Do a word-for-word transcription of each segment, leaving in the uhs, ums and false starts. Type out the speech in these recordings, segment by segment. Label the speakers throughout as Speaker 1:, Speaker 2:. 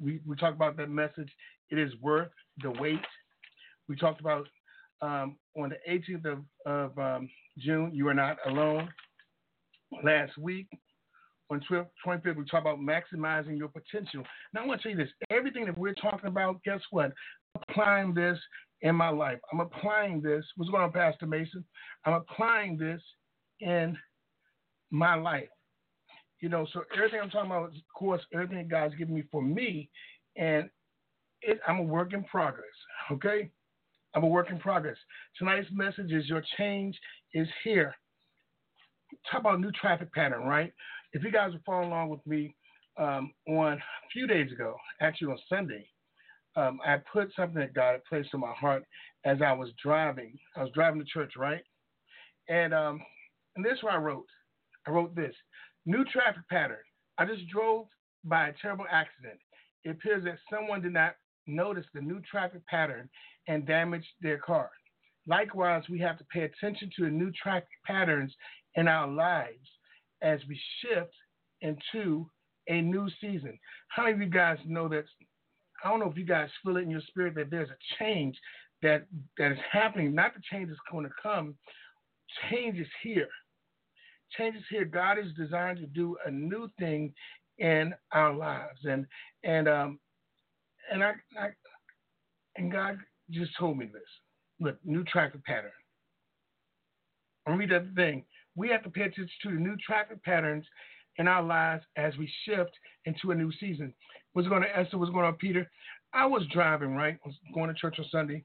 Speaker 1: we, we talked about that message. It is worth the wait. We talked about um, on the eighteenth of, of um, June, you are not alone. Last week, on twenty-fifth, we talked about maximizing your potential. Now, I want to tell you this. Everything that we're talking about, guess what? I'm applying this in my life. I'm applying this. What's going on, Pastor Mason? I'm applying this in my life. You know, so everything I'm talking about, of course, everything God's given me for me, and it, I'm a work in progress, okay? I'm a work in progress. Tonight's message is your change is here. Talk about new traffic pattern, right? If you guys were following along with me um, on a few days ago, actually on Sunday, um, I put something that God had placed in my heart as I was driving. I was driving to church, right? And, um, and this is what I wrote. I wrote this. New traffic pattern. I just drove by a terrible accident. It appears that someone did not notice the new traffic pattern and damaged their car. Likewise, we have to pay attention to the new traffic patterns in our lives as we shift into a new season. How many of you guys know that? I don't know if you guys feel it in your spirit that there's a change that, that is happening. Not the change is going to come. Change is here. Change is here. God is designed to do a new thing in our lives. And and um and I, I and God just told me this. Look, new traffic pattern. I'll read that thing. We have to pay attention to the new traffic patterns in our lives as we shift into a new season. What's going on, Esther? What's going on, Peter? I was driving, right? I was going to church on Sunday.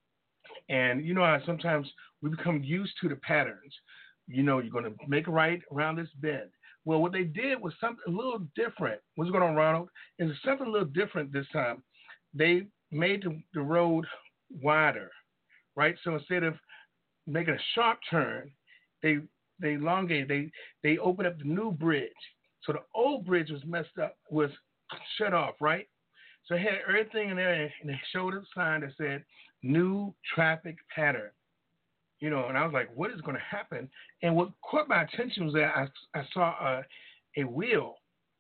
Speaker 1: And you know how sometimes we become used to the patterns. You know, you're going to make a right around this bend. Well, what they did was something a little different. What's going on, Ronald? Is something a little different this time. They made the, the road wider, right? So instead of making a sharp turn, they they elongated. They they opened up the new bridge. So the old bridge was messed up, was shut off, right? So it had everything in there, and they showed a sign that said new traffic pattern. You know, and I was like, what is going to happen? And what caught my attention was that I, I saw a, a wheel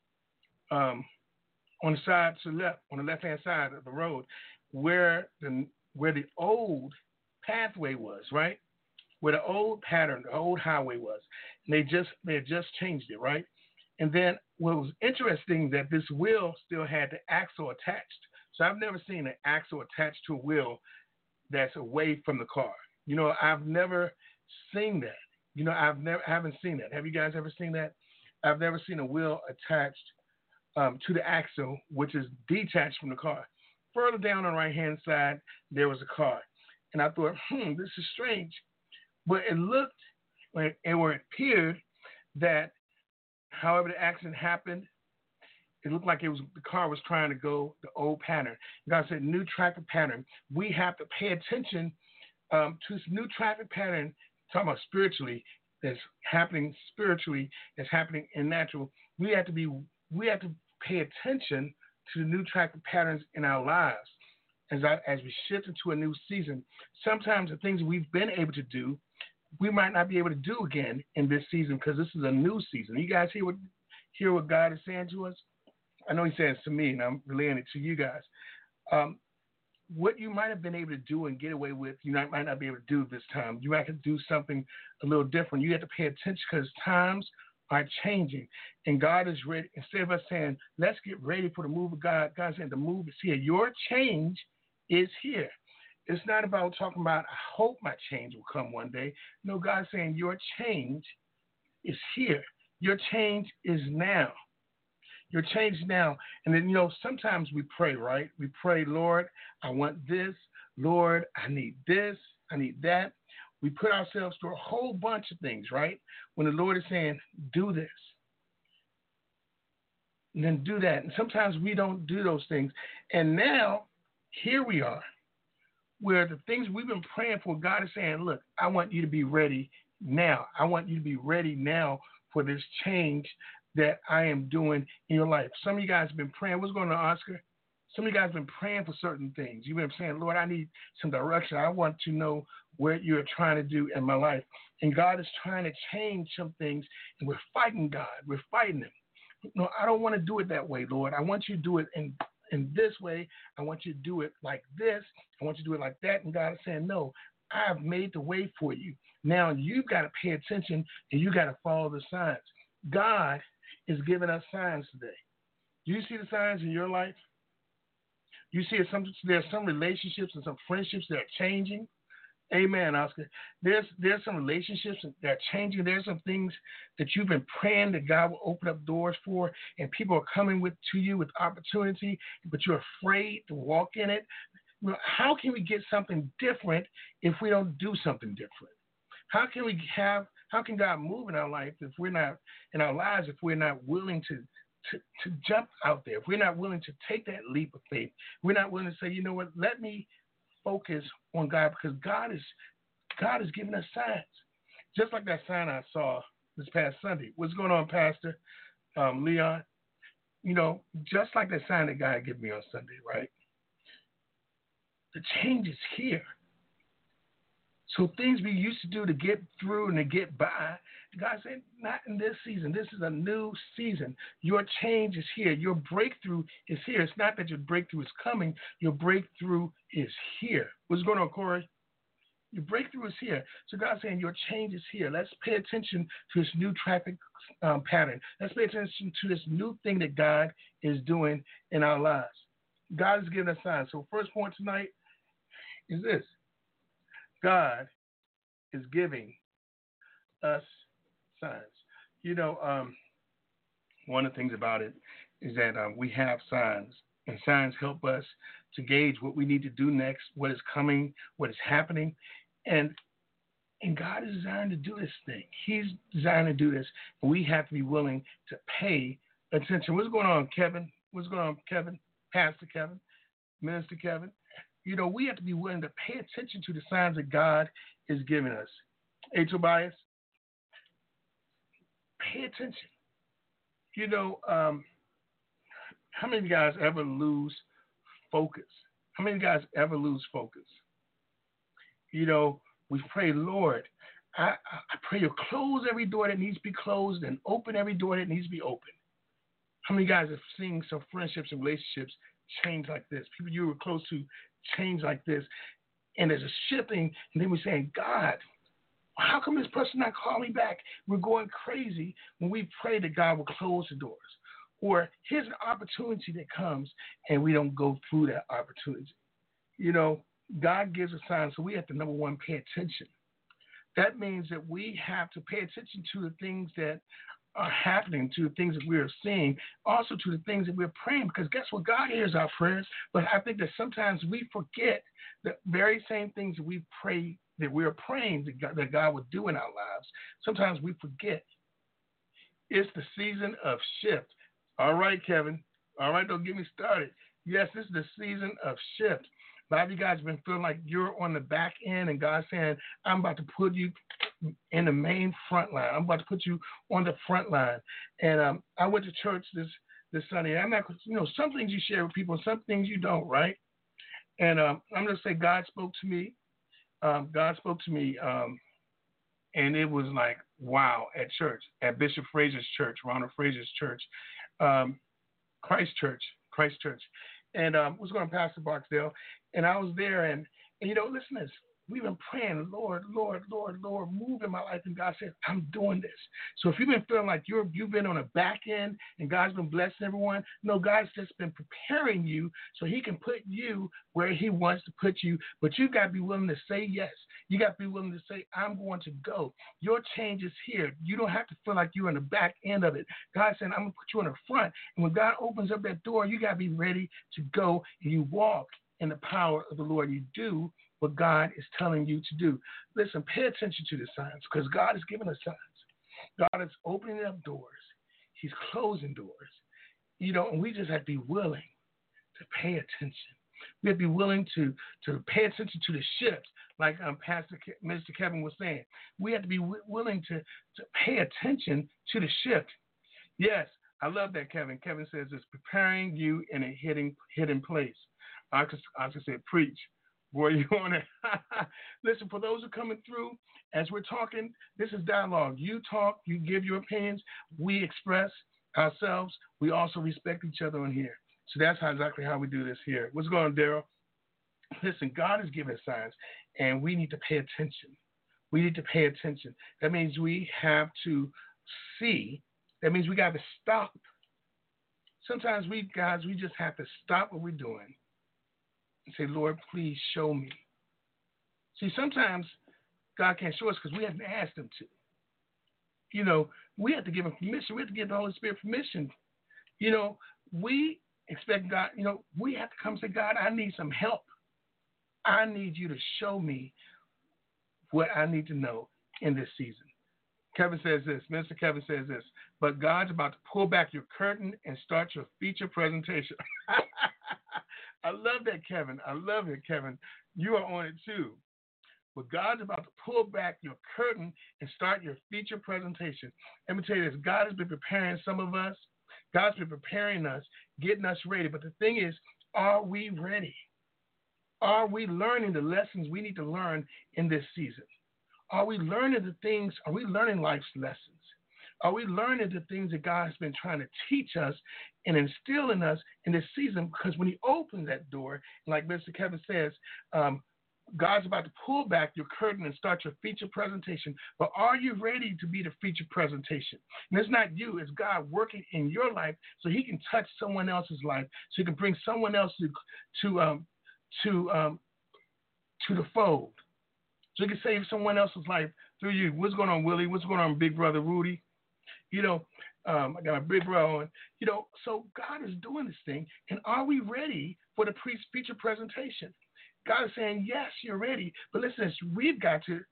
Speaker 1: um, on the side to the left, on the left-hand side of the road, where the where the old pathway was, right? Where the old pattern, the old highway was. And they just they had just changed it, right? And then what was interesting that this wheel still had the axle attached. So I've never seen an axle attached to a wheel that's away from the car. You know, I've never seen that. You know, I've never, I haven't seen that. Have you guys ever seen that? I've never seen a wheel attached um, to the axle, which is detached from the car. Further down on the right-hand side, there was a car. And I thought, hmm, this is strange. But it looked, or it appeared that however the accident happened, it looked like it was the car was trying to go the old pattern. God said, new traffic pattern. We have to pay attention Um, to this new traffic pattern, talking about spiritually, that's happening spiritually, that's happening in natural. We have to be, we have to pay attention to the new traffic patterns in our lives as I, as we shift into a new season. Sometimes the things we've been able to do, we might not be able to do again in this season because this is a new season. You guys hear what hear what God is saying to us? I know He's saying it to me, and I'm relaying it to you guys. Um, What you might have been able to do and get away with, you might, might not be able to do this time. You might have to do something a little different. You have to pay attention because times are changing. And God is ready. Instead of us saying, let's get ready for the move of God, God's saying the move is here. Your change is here. It's not about talking about, I hope my change will come one day. No, God's saying your change is here. Your change is now. Your change now. And then, you know, sometimes we pray, right? We pray, Lord, I want this. Lord, I need this. I need that. We put ourselves through a whole bunch of things, right? When the Lord is saying, do this. And then do that. And sometimes we don't do those things. And now, here we are, where the things we've been praying for, God is saying, look, I want you to be ready now. I want you to be ready now for this change that I am doing in your life. Some of you guys have been praying. What's going on, Oscar? Some of you guys have been praying for certain things. You've been saying, Lord, I need some direction. I want to know what you're trying to do in my life. And God is trying to change some things, and we're fighting God. We're fighting Him. No, I don't want to do it that way, Lord. I want you to do it in, in this way. I want you to do it like this. I want you to do it like that. And God is saying, no, I've made the way for you. Now you've got to pay attention and you got to follow the signs. God is giving us signs today. Do you see the signs in your life? You see some, there's some relationships and some friendships that are changing. Amen, Oscar. There's there's some relationships that are changing. There's some things that you've been praying that God will open up doors for, and people are coming with to you with opportunity, but you're afraid to walk in it. How can we get something different if we don't do something different? How can we have? How can God move in our life if we're not in our lives if we're not willing to to, to jump out there? If we're not willing to take that leap of faith, we're not willing to say, you know what? Let me focus on God, because God is God is giving us signs. Just like that sign I saw this past Sunday. What's going on, Pastor um, Leon? You know, just like that sign that God gave me on Sunday, right? The change is here. So things we used to do to get through and to get by, God said, not in this season. This is a new season. Your change is here. Your breakthrough is here. It's not that your breakthrough is coming. Your breakthrough is here. What's going on, Corey? Your breakthrough is here. So God's saying your change is here. Let's pay attention to this new traffic um, pattern. Let's pay attention to this new thing that God is doing in our lives. God is giving us signs. So first point tonight is this. God is giving us signs. You know, um, one of the things about it is that um, we have signs, and signs help us to gauge what we need to do next, what is coming, what is happening. And and God is designed to do this thing. He's designed to do this, and we have to be willing to pay attention. What's going on, Kevin? What's going on, Kevin? Pastor Kevin? Minister Kevin? You know, we have to be willing to pay attention to the signs that God is giving us. Hey, Tobias, pay attention. You know, um, how many of you guys ever lose focus? How many of you guys ever lose focus? You know, we pray, Lord, I, I pray you close every door that needs to be closed and open every door that needs to be open. How many of you guys have seen some friendships and relationships change like this? People you were close to change like this, and there's a shifting, and then we're saying, God, how come this person not calling me back? We're going crazy when we pray that God will close the doors. Or here's an opportunity that comes, and we don't go through that opportunity. You know, God gives a sign, so we have to, number one, pay attention. That means that we have to pay attention to the things that are happening, to the things that we are seeing, also to the things that we're praying, because guess what? God hears our prayers, but I think that sometimes we forget the very same things that we pray, that we're praying that God, that God would do in our lives. Sometimes we forget. It's the season of shift. All right, Kevin. All right, don't get me started. Yes, this is the season of shift. A lot of you guys have been feeling like you're on the back end, and God's saying, I'm about to put you in the main front line. I'm about to put you on the front line. And um, I went to church this, this Sunday. I'm not, you know, some things you share with people, some things you don't, right? And um, I'm going to say God spoke to me. Um, God spoke to me, um, and it was like, wow, at church, at Bishop Fraser's church, Ronald Fraser's church, um, Christ Church, Christ Church. And um, I was going to Pastor Barksdale, and I was there, and, and you know, listen to this. We've been praying, Lord, Lord, Lord, Lord, move in my life. And God said, I'm doing this. So if you've been feeling like you're, you've been on a back end and God's been blessing everyone, no, God's just been preparing you so he can put you where he wants to put you. But you've got to be willing to say yes. You got to be willing to say, I'm going to go. Your change is here. You don't have to feel like you're on the back end of it. God said, I'm going to put you on the front. And when God opens up that door, you got to be ready to go, and you walk in the power of the Lord. You do what God is telling you to do. Listen, pay attention to the signs, because God is giving us signs. God is opening up doors. He's closing doors. You know, and we just have to be willing to pay attention. We have to be willing to, to pay attention to the shift, like um, Pastor Ke- Mister Kevin was saying. We have to be w- willing to, to pay attention to the shift. Yes, I love that, Kevin. Kevin says it's preparing you in a hidden, hidden place. I could, I could say, preach. Boy, you on it. Listen, for those who are coming through, as we're talking, this is dialogue. You talk, you give your opinions, we express ourselves. We also respect each other in here. So that's how, exactly how we do this here. What's going on, Daryl? Listen, God is giving signs, and we need to pay attention. We need to pay attention. That means we have to see. That means we got to stop. Sometimes we, guys, we just have to stop what we're doing and say, Lord, please show me. See, sometimes God can't show us because we haven't asked him to. You know, we have to give him permission. We have to give the Holy Spirit permission. You know, we expect God, you know, we have to come and say, God, I need some help. I need you to show me what I need to know in this season. Kevin says this, Mister Kevin says this, but God's about to pull back your curtain and start your feature presentation. I love that, Kevin. I love it, Kevin. You are on it too. But God's about to pull back your curtain and start your feature presentation. Let me tell you this, God has been preparing some of us. God's been preparing us, getting us ready. But the thing is, are we ready? Are we learning the lessons we need to learn in this season? Are we learning the things, are we learning life's lessons? Are we learning the things that God has been trying to teach us and instill in us in this season? Because when he opens that door, like Mister Kevin says, um, God's about to pull back your curtain and start your feature presentation. But are you ready to be the feature presentation? And it's not you, it's God working in your life so he can touch someone else's life, so he can bring someone else to to um, to um, to the fold. So he can save someone else's life through you. What's going on, Willie? What's going on, big brother Rudy? You know, um, I got my big brother on. You know, so God is doing this thing. And are we ready for the pre- feature presentation? God is saying, yes, you're ready. But listen, we've got to,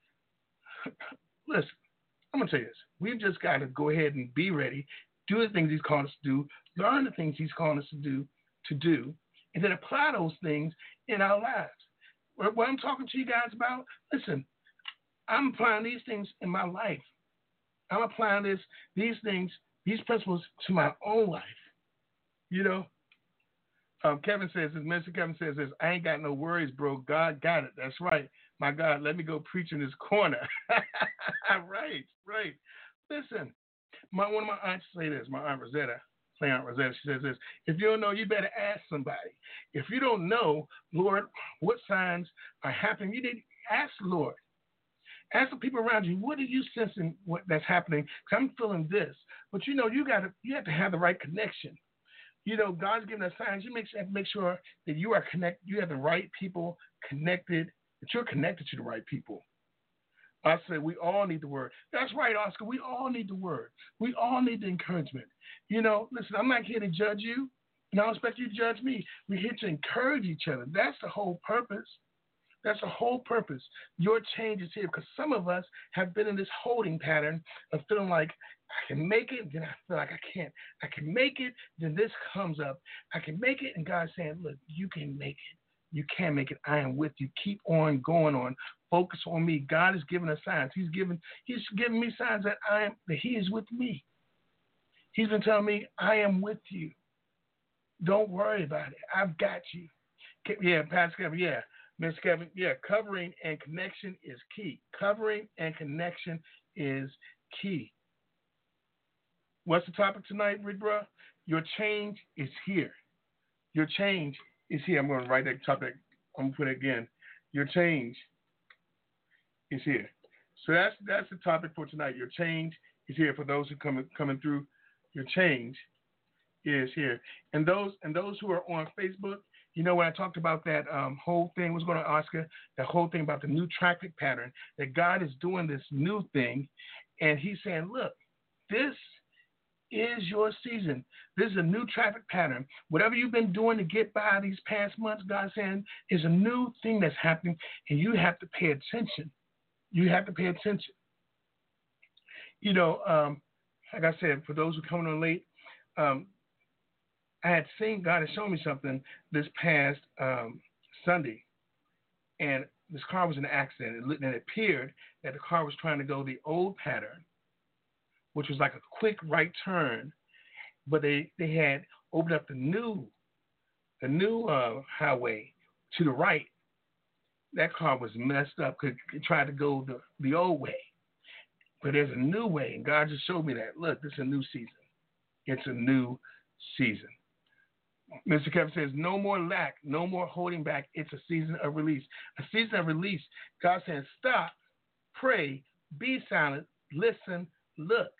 Speaker 1: listen, I'm going to tell you this. We've just got to go ahead and be ready, do the things he's calling us to do, learn the things he's calling us to do, to do, and then apply those things in our lives. What I'm talking to you guys about, listen, I'm applying these things in my life. I'm applying this, these things, these principles to my own life. You know, um, Kevin says this, Mister Kevin says this, I ain't got no worries, bro. God got it. That's right. My God, let me go preach in this corner. right, right. Listen, my one of my aunts say this, my Aunt Rosetta, my Aunt Rosetta, she says this, if you don't know, you better ask somebody. If you don't know, Lord, what signs are happening, you need to ask the Lord. Ask the people around you, what are you sensing what that's happening? Because I'm feeling this. But you know, you gotta you have to have the right connection. You know, God's giving us signs. You make, have to make sure that you are connected, you have the right people connected, that you're connected to the right people. I said we all need the word. That's right, Oscar. We all need the word. We all need the encouragement. You know, listen, I'm not here to judge you, and I don't expect you to judge me. We're here to encourage each other. That's the whole purpose. That's the whole purpose. Your change is here because some of us have been in this holding pattern of feeling like I can make it, then I feel like I can't. I can make it, then this comes up. I can make it, and God's saying, look, you can make it. You can make it. I am with you. Keep on going on. Focus on me. God is giving us signs. He's giving He's giving me signs that I am that He is with me. He's been telling me, I am with you. Don't worry about it. I've got you. Yeah, Pastor Kevin, yeah. Mister Kevin, yeah, covering and connection is key. Covering and connection is key. What's the topic tonight, Rick Bro? Your change is here. Your change is here. I'm going to write that topic. I'm going to put it again. Your change is here. So that's that's the topic for tonight. Your change is here. For those who come coming through, your change is here. And those and those who are on Facebook, you know, when I talked about that um, whole thing, was going to Oscar, that whole thing about the new traffic pattern, that God is doing this new thing, and he's saying, look, this is your season. This is a new traffic pattern. Whatever you've been doing to get by these past months, God's saying, is a new thing that's happening, and you have to pay attention. You have to pay attention. You know, um, like I said, for those who are coming on late, um, I had seen God had shown me something this past um, Sunday, and this car was in an accident. And it appeared that the car was trying to go the old pattern, which was like a quick right turn, but they, they had opened up the new the new uh, highway to the right. That car was messed up because it tried to go the, the old way. But there's a new way, and God just showed me that. Look, this is a new season. It's a new season. Mister Kevin says, no more lack, no more holding back. It's a season of release. A season of release. God says, stop, pray, be silent, listen, look.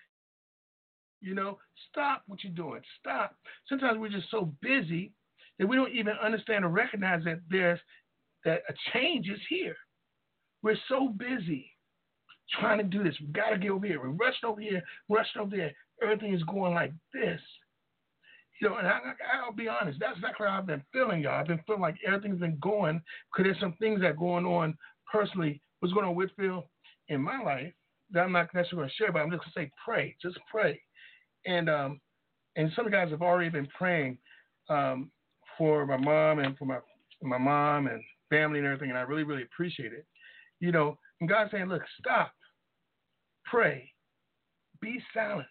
Speaker 1: You know, stop what you're doing. Stop. Sometimes we're just so busy that we don't even understand or recognize that there's that a change is here. We're so busy trying to do this. We got to get over here. We're rushing over here, rushing over there. Everything is going like this. You know, and I, I'll be honest, that's exactly how I've been feeling, y'all. I've been feeling like everything's been going because there's some things that are going on personally. What's going on with Phil in my life that I'm not necessarily going to share, but I'm just going to say pray. Just pray. And um, and some of the guys have already been praying um, for my mom and for my my mom and family and everything, and I really, really appreciate it. You know, and God's saying, look, stop, pray, be silent.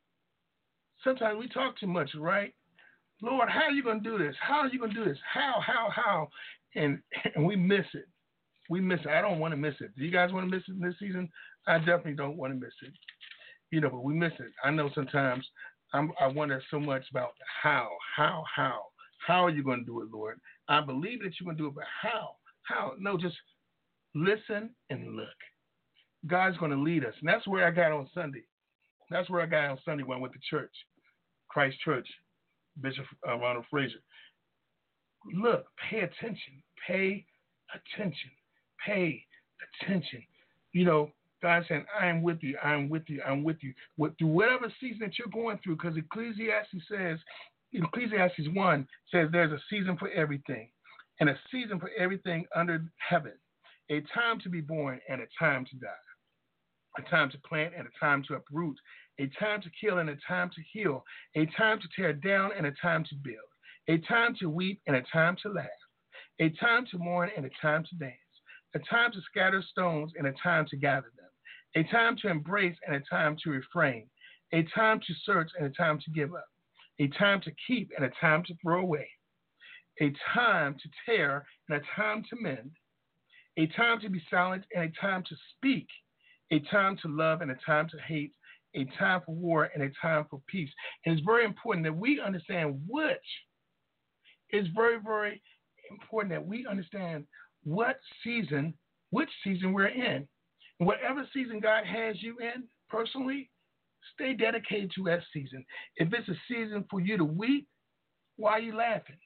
Speaker 1: Sometimes we talk too much, right? Lord, how are you going to do this? How are you going to do this? How, how, how? And and we miss it. We miss it. I don't want to miss it. Do you guys want to miss it this season? I definitely don't want to miss it. You know, but we miss it. I know sometimes I'm, I wonder so much about how, how, how. How are you going to do it, Lord? I believe that you're going to do it, but how? How? No, just listen and look. God's going to lead us. And that's where I got on Sunday. That's where I got on Sunday when I went to church, Christ Church, Bishop uh, Ronald Frazier. Look, pay attention. Pay attention. Pay attention. You know, God saying, I am with you. I am with you. I'm with you. With, through whatever season that you're going through, because Ecclesiastes says, Ecclesiastes one says there's a season for everything, and a season for everything under heaven, a time to be born and a time to die, a time to plant and a time to uproot, a time to kill and a time to heal, a time to tear down and a time to build, a time to weep and a time to laugh, a time to mourn and a time to dance, a time to scatter stones and a time to gather them, a time to embrace and a time to refrain, a time to search and a time to give up, a time to keep and a time to throw away, a time to tear and a time to mend, a time to be silent and a time to speak, a time to love and a time to hate, a time for war and a time for peace. And it's very important that we understand which. It's very, very important that we understand what season, which season we're in. And whatever season God has you in personally, stay dedicated to that season. If it's a season for you to weep, why are you laughing?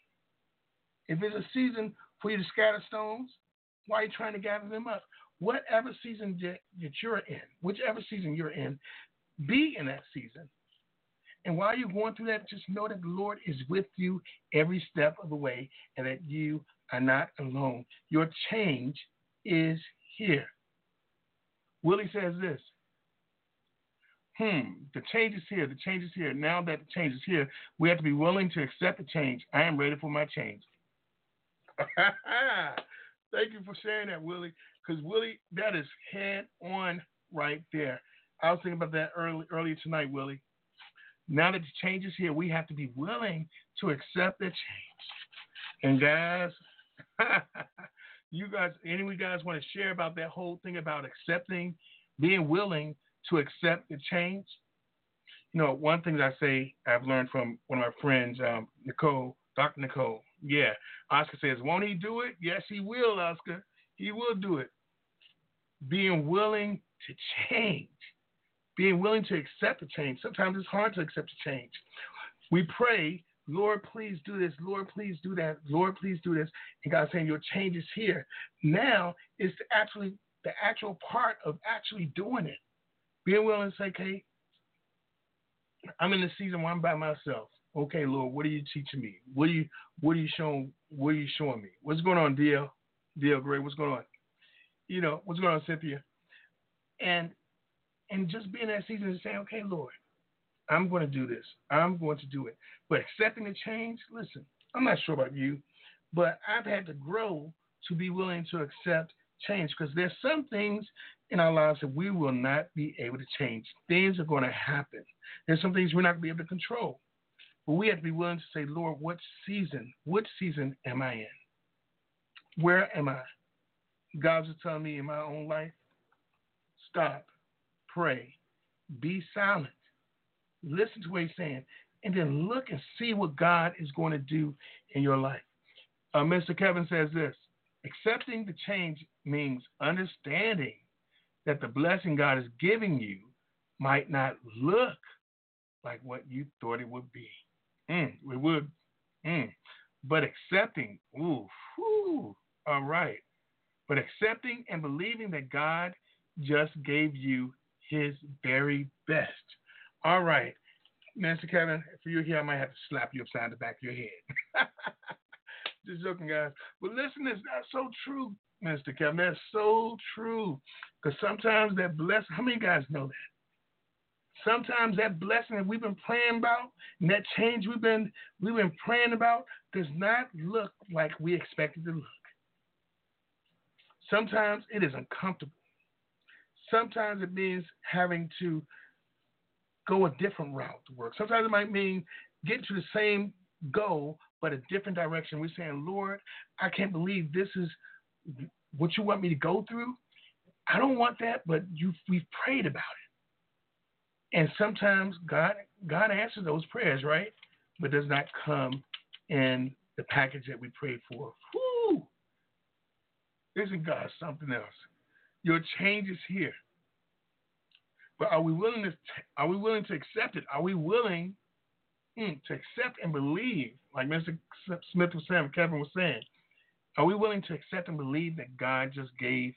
Speaker 1: If it's a season for you to scatter stones, why are you trying to gather them up? Whatever season that you're in, whichever season you're in, be in that season. And while you're going through that, just know that the Lord is with you every step of the way and that you are not alone. Your change is here. Willie says this. Hmm, the change is here. The change is here. Now that the change is here, we have to be willing to accept the change. I am ready for my change. Thank you for sharing that, Willie. Because, Willie, that is head on right there. I was thinking about that early, earlier tonight, Willie. Now that the change is here, we have to be willing to accept the change. And, guys, you guys, any of you guys want to share about that whole thing about accepting, being willing to accept the change? You know, one thing that I say I've learned from one of my friends, um, Nicole, Doctor Nicole. Yeah, Oscar says, won't he do it? Yes, he will, Oscar. He will do it. Being willing to change. Being willing to accept the change. Sometimes it's hard to accept the change. We pray, Lord, please do this. Lord, please do that. Lord, please do this. And God's saying your change is here. Now is actually the actual part of actually doing it. Being willing to say, okay, I'm in the season where I'm by myself. Okay, Lord, what are you teaching me? What are you what are you showing what are you showing me? What's going on, D L? D L Gray, what's going on? You know, what's going on, Cynthia? And and just being in that season and saying, okay, Lord, I'm going to do this. I'm going to do it. But accepting the change, listen, I'm not sure about you, but I've had to grow to be willing to accept change because there's some things in our lives that we will not be able to change. Things are going to happen. There's some things we're not going to be able to control. But we have to be willing to say, Lord, what season, what season am I in? Where am I? God's telling me in my own life, stop, pray, be silent. Listen to what he's saying. and then look and see what God is going to do in your life. Uh, Mister Kevin says this: accepting the change means understanding that the blessing God is giving you might not look like what you thought it would be. Mm, it would. Mm. But accepting, ooh, whew, all right. But accepting and believing that God just gave you his very best. All right. Mister Kevin, if you're here, I might have to slap you upside the back of your head. Just joking, guys. But listen, that's so true, Mister Kevin. That's so true. Because sometimes that blessing, how many guys know that? Sometimes that blessing that we've been praying about and that change we've been we've been praying about does not look like we expect it to look. Sometimes it is uncomfortable. Sometimes it means having to go a different route to work. Sometimes it might mean getting to the same goal, but a different direction. We're saying, Lord, I can't believe this is what you want me to go through. I don't want that, but you we've prayed about it. And sometimes God God answers those prayers, right? But does not come in the package that we prayed for. Whoo! Isn't God something else? Your change is here. But are we willing to are we willing to accept it? Are we willing mm, to accept and believe, like Mister Smith was saying, Kevin was saying, are we willing to accept and believe that God just gave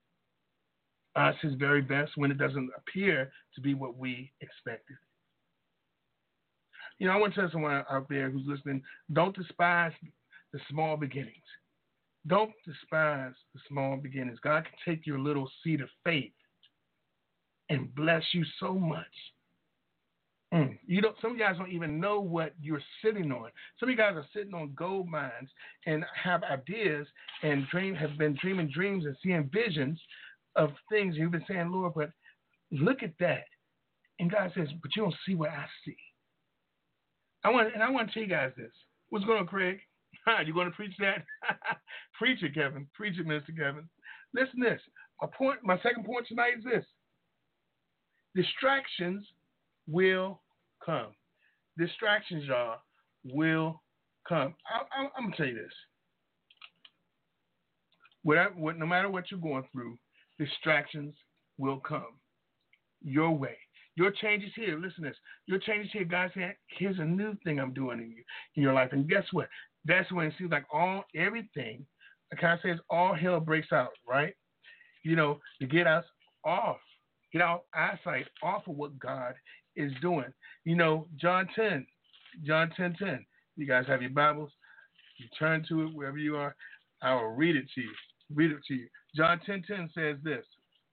Speaker 1: us his very best when it doesn't appear to be what we expected? You know, I want to tell someone out there who's listening, don't despise the small beginnings. Don't despise the small beginnings. God can take your little seed of faith and bless you so much. Mm. You don't. Some guys don't even know what you're sitting on. Some of you guys are sitting on gold mines and have ideas and dream have been dreaming dreams and seeing visions of things. You've been saying, Lord, but look at that. And God says, but you don't see what I see. I want, and I want to tell you guys this. What's going on, Craig? You going to preach that? Preach it, Kevin. Preach it, Mister Kevin. Listen to this. My point. My second point tonight is this: distractions will come. Distractions, y'all, will come. I, I, I'm gonna tell you this. Whatever, what, no matter what you're going through, distractions will come your way. Your change is here. Listen to this. Your change is here. God said, here's a new thing I'm doing in you, in your life. And guess what? That's when it seems like all, everything, like I says, all hell breaks out, right? You know, to get us off, get our eyesight off of what God is doing. You know, John ten, John ten ten. You guys have your Bibles. You turn to it wherever you are. I will read it to you. Read it to you. John ten ten says this: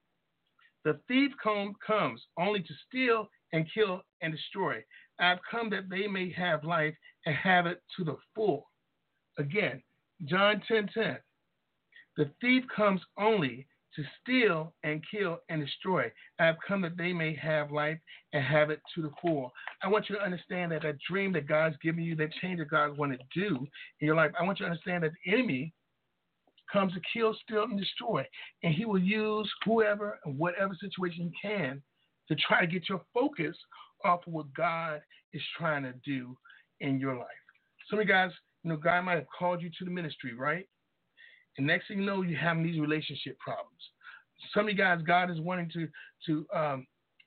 Speaker 1: the thief come, comes only to steal and kill and destroy. I've come that they may have life and have it to the full. Again, John ten ten. The thief comes only to steal and kill and destroy. I have come that they may have life and have it to the full. I want you to understand that that dream that God's given you, that change that God wants to do in your life, I want you to understand that the enemy comes to kill, steal, and destroy. And he will use whoever and whatever situation he can to try to get your focus off of what God is trying to do in your life. Some of you guys, you know, God might have called you to the ministry, right? And next thing you know, you're having these relationship problems. Some of you guys, God is wanting to to um,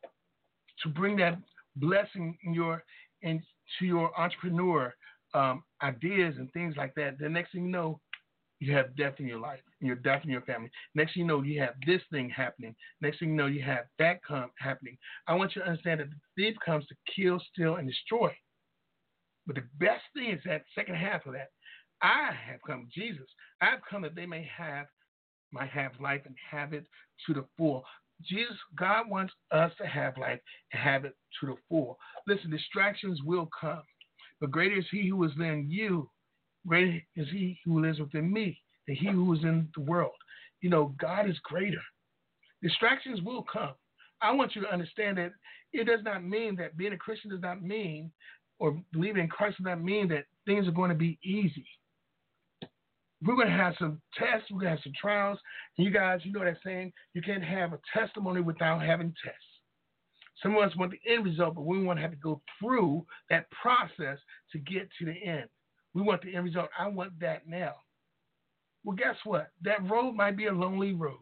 Speaker 1: to bring that blessing in your into your entrepreneur um, ideas and things like that. The next thing you know, you have death in your life, and your death in your family. Next thing you know, you have this thing happening. Next thing you know, you have that come happening. I want you to understand that the thief comes to kill, steal, and destroy. But the best thing is that second half of that. I have come, Jesus. I've come that they may have, might have life and have it to the full. Jesus, God wants us to have life and have it to the full. Listen, distractions will come, but greater is He who is in you. Greater is He who lives within me than he who is in the world. You know, God is greater. Distractions will come. I want you to understand that it does not mean that being a Christian does not mean, or believing in Christ does not mean that things are going to be easy. We're going to have some tests. We're going to have some trials. And you guys, you know that saying, you can't have a testimony without having tests. Some of us want the end result, but we want to have to go through that process to get to the end. We want the end result. I want that now. Well, guess what? That road might be a lonely road.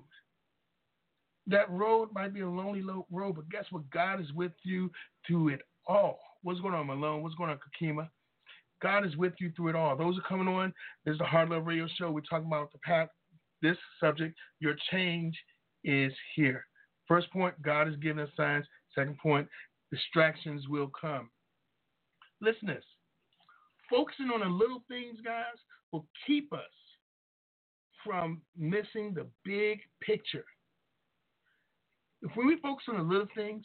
Speaker 1: That road might be a lonely road, but guess what? God is with you through it all. What's going on, Malone? What's going on, Kakima? God is with you through it all. Those are coming on. This is the Heart Love Radio Show. We're talking about the path, this subject. Your change is here. First point, God is giving us signs. Second point, distractions will come. Listen to this. Focusing on the little things, guys, will keep us from missing the big picture. If we focus on the little things,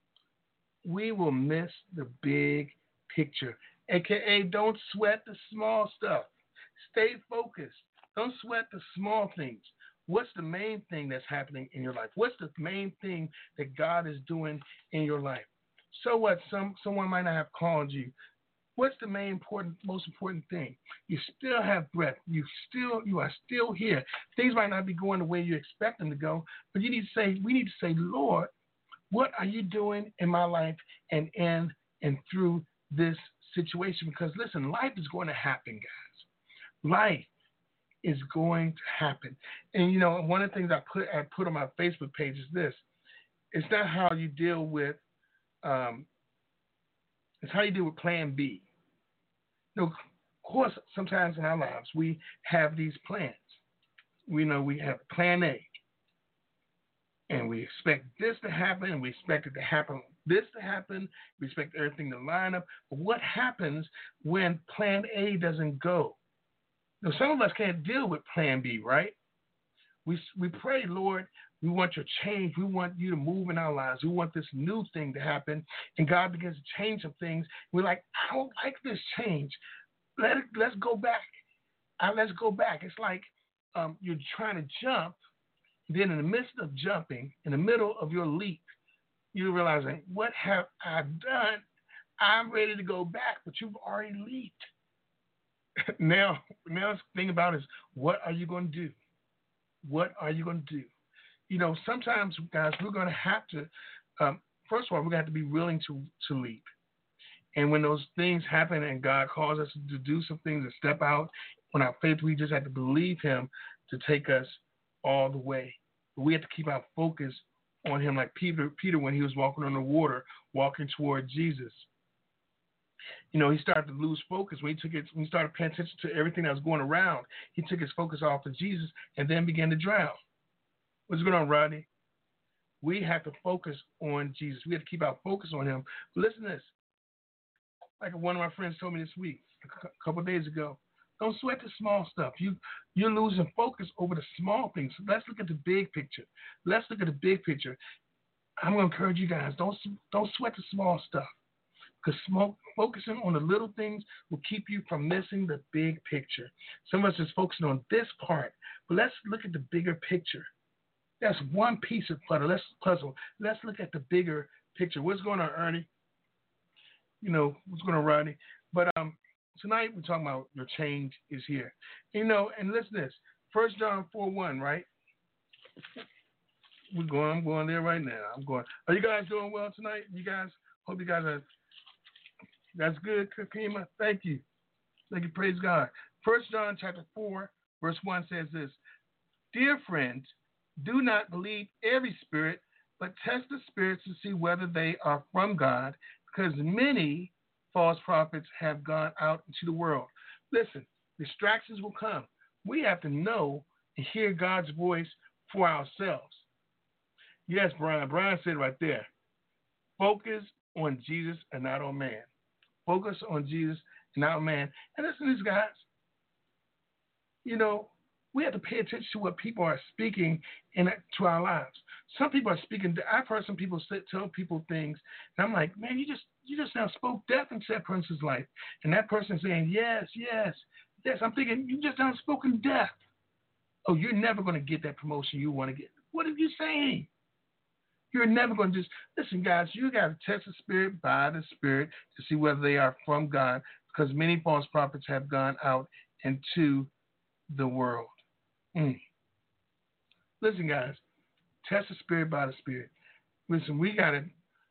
Speaker 1: we will miss the big picture. A K A don't sweat the small stuff. Stay focused. Don't sweat the small things. What's the main thing that's happening in your life? What's the main thing that God is doing in your life? So what? Some someone might not have called you. What's the main important, most important thing? You still have breath. You still, you are still here. Things might not be going the way you expect them to go, but you need to say, we need to say, Lord, what are you doing in my life and in and through this situation? Because listen, life is going to happen, guys. Life is going to happen. And you know, one of the things I put I put on my Facebook page is this: it's not how you deal with, um, it's how you deal with Plan B. You know, of course, sometimes in our lives we have these plans. We know we have Plan A, and we expect this to happen, and we expect it to happen, this to happen. We expect everything to line up. But what happens when Plan A doesn't go? Now, some of us can't deal with Plan B, right? We we pray, Lord, we want your change. We want you to move in our lives. We want this new thing to happen. And God begins to change some things. We're like, I don't like this change. Let it, let's go back. Uh, let's go back. It's like um, you're trying to jump. Then in the midst of jumping, in the middle of your leap, you're realizing, what have I done? I'm ready to go back, but you've already leaped. now, now the thing about it is, what are you going to do? What are you going to do? You know, sometimes, guys, we're going to have to, um, first of all, we're going to have to be willing to, to leap. And when those things happen and God calls us to do some things and step out on our faith, we just have to believe him to take us all the way. But we have to keep our focus on him, like Peter, Peter when he was walking on the water, walking toward Jesus. You know, he started to lose focus when he took it, when he started paying attention to everything that was going around. He took his focus off of Jesus and then began to drown. What's going on, Rodney? We have to focus on Jesus. We have to keep our focus on him. But listen to this. Like one of my friends told me this week, a couple of days ago, don't sweat the small stuff. You, you're losing focus over the small things. So let's look at the big picture. Let's look at the big picture. I'm going to encourage you guys, don't, don't sweat the small stuff. Because smoke, focusing on the little things will keep you from missing the big picture. Some of us is focusing on this part, but let's look at the bigger picture. That's one piece of puzzle. Let's puzzle. Let's look at the bigger picture. What's going on, Ernie? You know, what's going on, Rodney? But um, tonight we're talking about your change is here. You know, and listen to this. First John four one, right? We're going, I'm going there right now. I'm going. Are you guys doing well tonight? You guys, hope you guys are. That's good, Kakima. Thank you. Thank you. Praise God. First John chapter four, verse one says this. Dear friends, do not believe every spirit, but test the spirits to see whether they are from God, because many false prophets have gone out into the world. Listen, distractions will come. We have to know and hear God's voice for ourselves. Yes, Brian. Brian said right there. Focus on Jesus and not on man. Focus on Jesus and not on man. And listen to this, guys. You know, we have to pay attention to what people are speaking into our lives. Some people are speaking. I've heard some people say, tell people things, and I'm like, man, you just you just now spoke death into that person's life, and that person's saying, yes, yes, yes. I'm thinking you just now spoken death. Oh, you're never going to get that promotion you want to get. What are you saying? You're never going to just listen, guys. You got to test the spirit by the spirit to see whether they are from God, because many false prophets have gone out into the world. Mm. Listen, guys, test the spirit by the spirit. Listen, we got to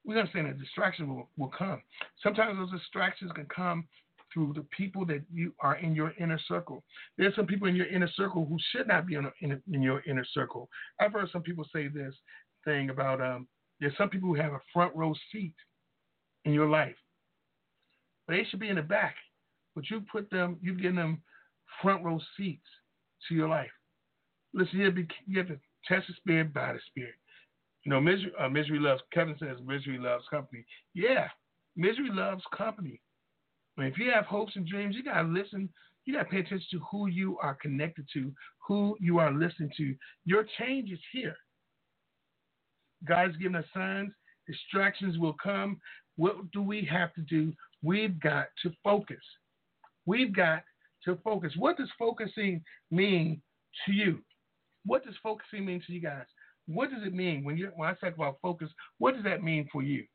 Speaker 1: we understand that distractions will, will come. Sometimes those distractions can come through the people that you are in your inner circle. There's some people in your inner circle who should not be in, in, in your inner circle. I've heard some people say this thing about um, there's some people who have a front row seat in your life. They should be in the back, but you put them, you've given them front row seats to your life. Listen, you have to, be, you have to test the spirit by the spirit. You know, misery, uh, misery loves, Kevin says misery loves company. Yeah, misery loves company. I mean, if you have hopes and dreams, you got to listen. You got to pay attention to who you are connected to, who you are listening to. Your change is here. God's giving us signs. Distractions will come. What do we have to do? We've got to focus. We've got to focus. What does focusing mean to you? What does focusing mean to you guys? What does it mean when you when I talk about focus? What does that mean for you?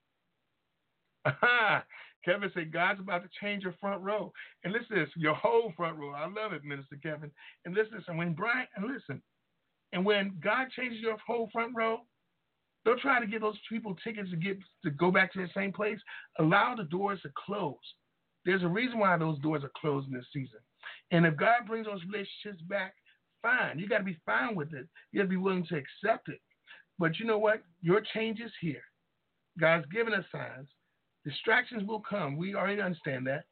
Speaker 1: Aha! Kevin said God's about to change your front row, and listen to this, your whole front row. I love it, Minister Kevin. And listen, and when Brian, and listen, and when God changes your whole front row, don't try to get those people tickets to get to go back to the same place. Allow the doors to close. There's a reason why those doors are closed in this season. And if God brings those relationships back, fine. You got to be fine with it. You got to be willing to accept it. But you know what? Your change is here. God's given us signs. Distractions will come. We already understand that.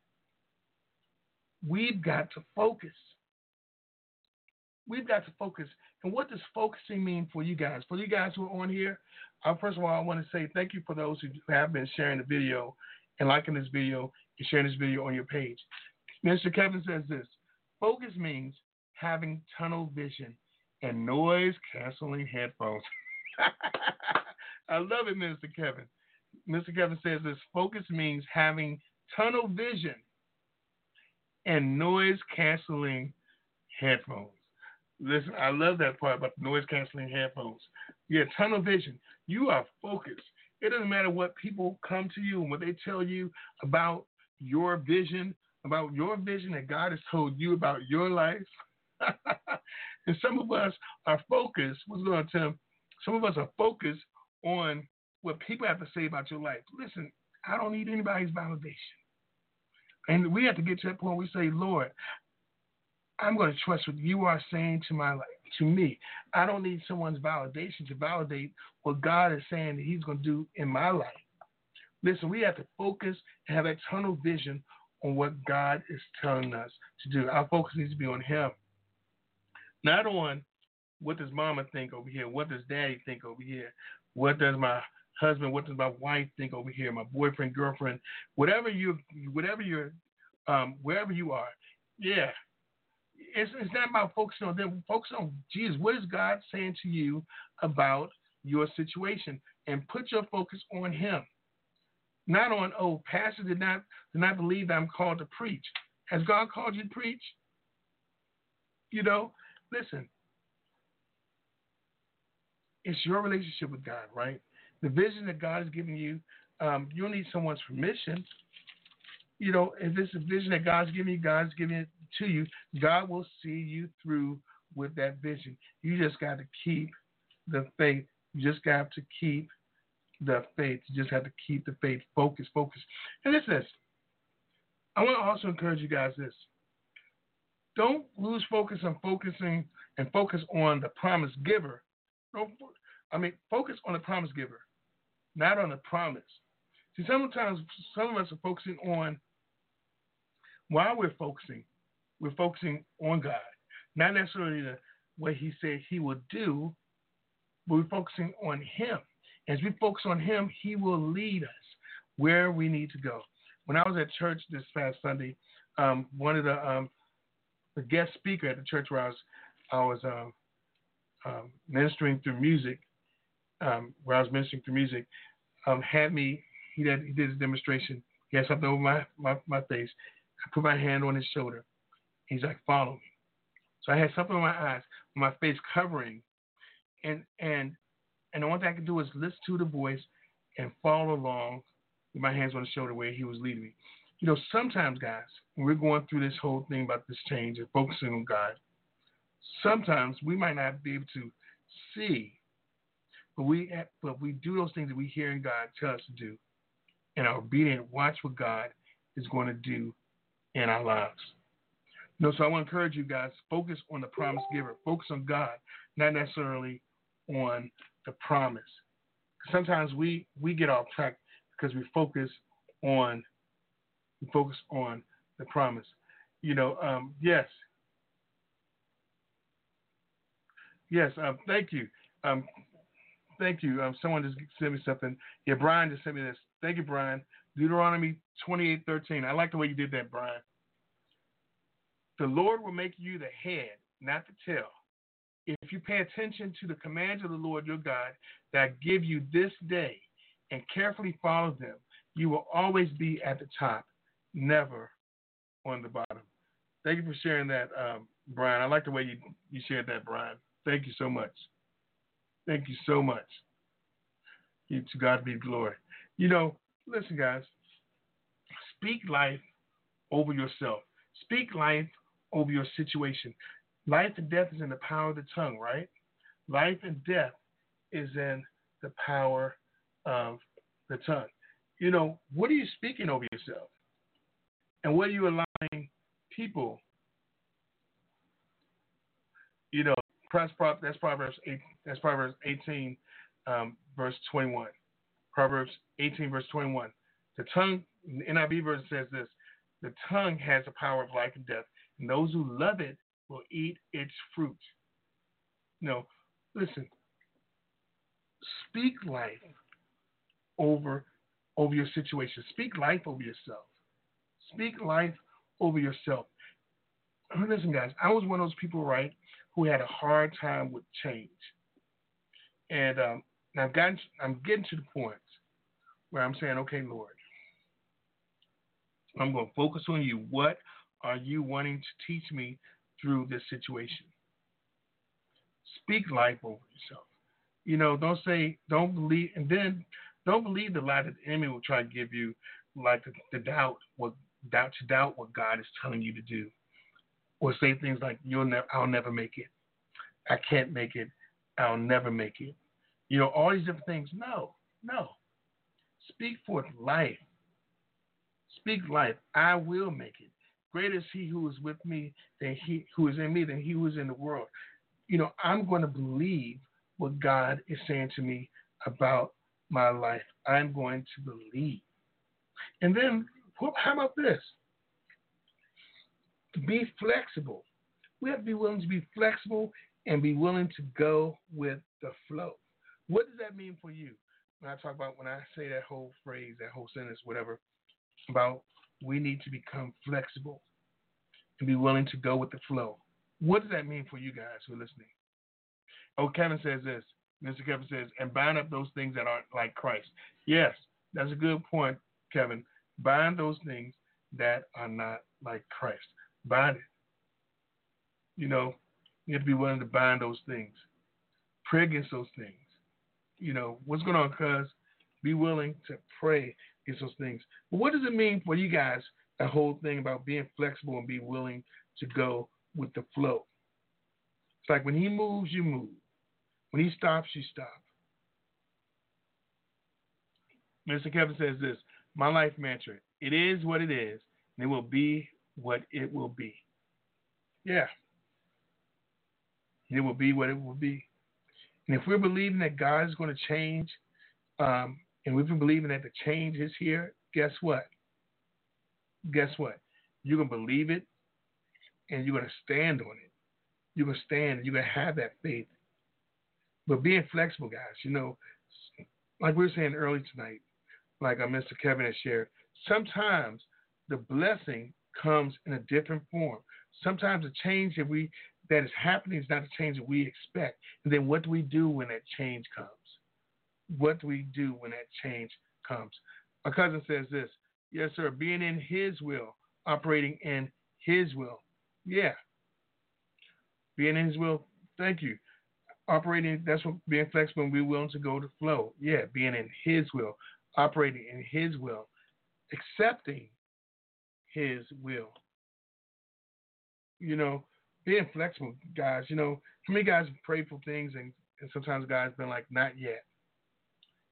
Speaker 1: We've got to focus. We've got to focus. And what does focusing mean for you guys? For you guys who are on here, uh, first of all, I want to say thank you for those who have been sharing the video and liking this video and sharing this video on your page. Mister Kevin says this: focus means having tunnel vision and noise-canceling headphones. I love it, Mister Kevin. Mister Kevin says this: focus means having tunnel vision and noise-canceling headphones. Listen, I love that part about the noise-canceling headphones. Yeah, tunnel vision. You are focused. It doesn't matter what people come to you and what they tell you about your vision, about your vision that God has told you about your life. And some of us are focused. What's going on, Tim? Some of us are focused on what people have to say about your life. Listen, I don't need anybody's validation. And we have to get to that point where we say, Lord, I'm going to trust what you are saying to my life, to me. I don't need someone's validation to validate what God is saying that he's going to do in my life. Listen, we have to focus and have that tunnel vision on what God is telling us to do. Our focus needs to be on him, not on what does mama think over here, what does daddy think over here, what does my husband, what does my wife think over here, my boyfriend, girlfriend, whatever you, whatever you're, um, wherever you are. Yeah. It's, it's not about focusing on them. Focus on Jesus. What is God saying to you about your situation? And put your focus on him. Not on, oh, pastor did not, did not believe that I'm called to preach. Has God called you to preach? You know, listen. It's your relationship with God, right? The vision that God has given you, um, you don't need someone's permission. You know, if it's a vision that God's giving you, God's giving it to you, God will see you through with that vision. You just got to keep the faith. You just got to keep the faith. You just have to keep the faith. Focus, focus. And listen, this. I want to also encourage you guys this. Don't lose focus on focusing and focus on the promise giver. Don't, I mean, focus on the promise giver, not on the promise. See, sometimes some of us are focusing on, while we're focusing, we're focusing on God. Not necessarily the, what he said he would do, but we're focusing on him. As we focus on him, he will lead us where we need to go. When I was at church this past Sunday, um, one of the, um, the guest speaker at the church where I was, I was um, um, ministering through music, um, where I was ministering through music, um, had me, he did, he did a demonstration. He had something over my, my, my face. I put my hand on his shoulder. He's like, follow me. So I had something on my eyes, my face covering. And and and the one thing I could do is listen to the voice and follow along with my hands on the shoulder where he was leading me. You know, sometimes, guys, when we're going through this whole thing about this change and focusing on God, sometimes we might not be able to see, But we but we do those things that we hear in God tell us to do, and are obedient. Watch what God is going to do in our lives. No, so I want to encourage you guys, focus on the promise giver. Focus on God, not necessarily on the promise. Sometimes we, we get off track because we focus on we focus on the promise. You know, um, yes. Yes, um, thank you. Um, thank you. Um, someone just sent me something. Yeah, Brian just sent me this. Thank you, Brian. Deuteronomy twenty-eight thirteen. I like the way you did that, Brian. The Lord will make you the head, not the tail. If you pay attention to the commands of the Lord your God that I give you this day and carefully follow them, you will always be at the top, never on the bottom. Thank you for sharing that, um, Brian. I like the way you, you shared that, Brian. Thank you so much. Thank you so much. You, to God be glory. You know, listen, guys, speak life over yourself. Speak life over your situation. Life and death is in the power of the tongue, right? Life and death is in the power of the tongue. You know, what are you speaking over yourself? And what are you allowing people, you know, that's Proverbs eight, that's Proverbs eighteen, um, verse twenty-one. Proverbs eighteen, verse twenty-one. The tongue, the N I V version says this, the tongue has the power of life and death, and those who love it will eat its fruit. No, listen. Speak life over, over your situation. Speak life over yourself. Speak life over yourself. Listen, guys, I was one of those people, right, who had a hard time with change. And um, I've gotten, I'm getting to the point where I'm saying, okay, Lord, I'm going to focus on you. What are you wanting to teach me through this situation? Speak life over yourself. You know, don't say, don't believe, and then don't believe the lie that the enemy will try to give you, like the, the doubt, what doubt to doubt what God is telling you to do, or say things like, "You'll never, I'll never make it. I can't make it. I'll never make it." You know, all these different things. No, no. Speak forth life. Speak life. I will make it. Greater is He who is with me than he who is in me than he who is in the world. You know, I'm going to believe what God is saying to me about my life. I'm going to believe. And then, how about this? Be flexible. We have to be willing to be flexible and be willing to go with the flow. What does that mean for you? When I talk about, when I say that whole phrase, that whole sentence, whatever, about we need to become flexible and be willing to go with the flow. What does that mean for you guys who are listening? Oh, Kevin says this. Mister Kevin says, and bind up those things that aren't like Christ. Yes, that's a good point, Kevin. Bind those things that are not like Christ. Bind it. You know, you have to be willing to bind those things. Pray against those things. You know, what's going on, cuz? Be willing to pray against those things. But what does it mean for you guys, that whole thing about being flexible and be willing to go with the flow? It's like when He moves, you move. When He stops, you stop. Mister Kevin says this, my life mantra, it is what it is, and it will be what it will be. Yeah. It will be what it will be. And if we're believing that God is going to change, um, and we've been believing that the change is here, guess what? Guess what? You're going to believe it, and you're going to stand on it. You're going to stand, and you're going to have that faith. But being flexible, guys, you know, like we were saying earlier tonight, like uh, Mister Kevin has shared, sometimes the blessing comes in a different form. Sometimes the change that we that is happening is not the change that we expect. And then what do we do when that change comes? What do we do when that change comes? My cousin says this, yes, sir, being in His will, operating in His will. Yeah. Being in His will, thank you. Operating, that's what being flexible and be willing to go to flow. Yeah, being in His will, operating in His will, accepting His will. You know, being flexible, guys, you know, how many guys have prayed for things and, and sometimes guys been like, not yet.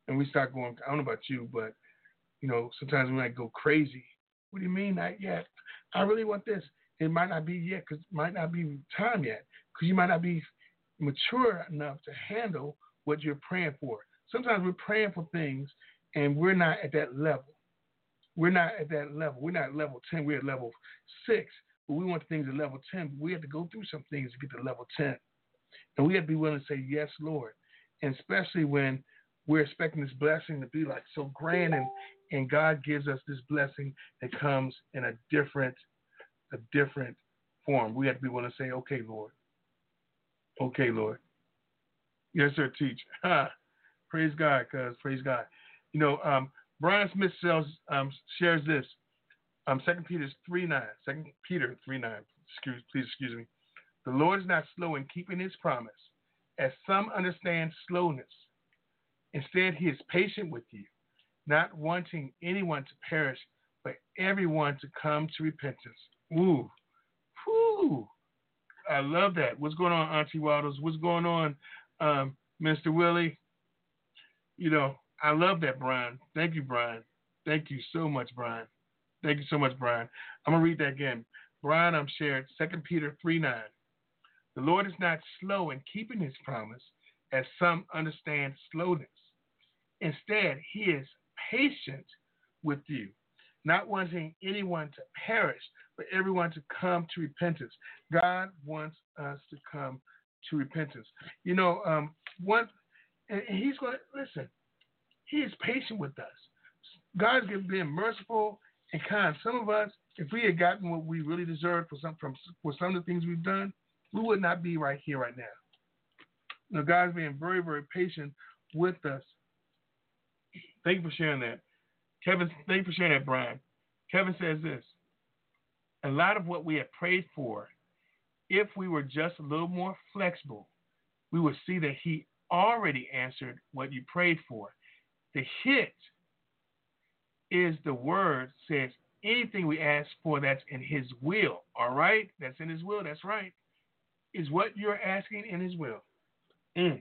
Speaker 1: and we start going, I don't know about you, but, you know, sometimes we might go crazy. What do you mean not yet? I really want this. It might not be yet because it might not be time yet because you might not be mature enough to handle what you're praying for. Sometimes we're praying for things and we're not at that level. We're not at that level. We're not at level ten. We're at level six. But we want things at level ten. But we have to go through some things to get to level ten. And we have to be willing to say, yes, Lord. And especially when we're expecting this blessing to be like so grand and, and God gives us this blessing that comes in a different, a different form. We have to be willing to say, okay, Lord. Okay, Lord. Yes, sir, teach. Ha. Praise God, cuz. Praise God. You know, um, Brian Smith sells, um, shares this. Um, Second Peter three nine. Second Peter three nine. Excuse, please excuse me. The Lord is not slow in keeping his promise, as some understand slowness. Instead, he is patient with you, not wanting anyone to perish, but everyone to come to repentance. Ooh. Whew. I love that. What's going on, Auntie Waddles? What's going on, um, Mister Willie? You know, I love that, Brian. Thank you, Brian. Thank you so much, Brian. Thank you so much, Brian. I'm going to read that again. Brian, I'm sharing Second Peter three nine. The Lord is not slow in keeping his promise, as some understand slowness. Instead, he is patient with you, not wanting anyone to perish, but everyone to come to repentance. God wants us to come to repentance. You know, um, one, and he's going to, listen, he is patient with us. God's being merciful and kind. Some of us, if we had gotten what we really deserved for some, from, for some of the things we've done, we would not be right here right now. You know, God's being very, very patient with us. Thank you for sharing that. Kevin, thank you for sharing that, Brian. Kevin says this. A lot of what we have prayed for, if we were just a little more flexible, we would see that he already answered what you prayed for. The hit is the word says anything we ask for that's in his will. All right? That's in his will. That's right. Is what you're asking in his will. Mm.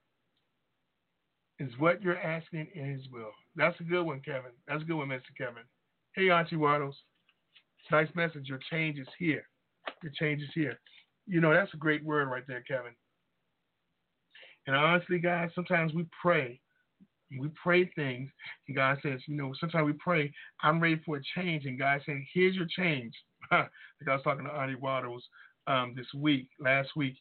Speaker 1: Is what you're asking in his will. That's a good one, Kevin. That's a good one, Mister Kevin. Hey, Auntie Waddles. Nice message. Your change is here. Your change is here. You know, that's a great word right there, Kevin. And honestly, guys, sometimes we pray. We pray things, and God says, you know, sometimes we pray, I'm ready for a change, and God said, here's your change. Like I was talking to Auntie Waddles um, this week, last week.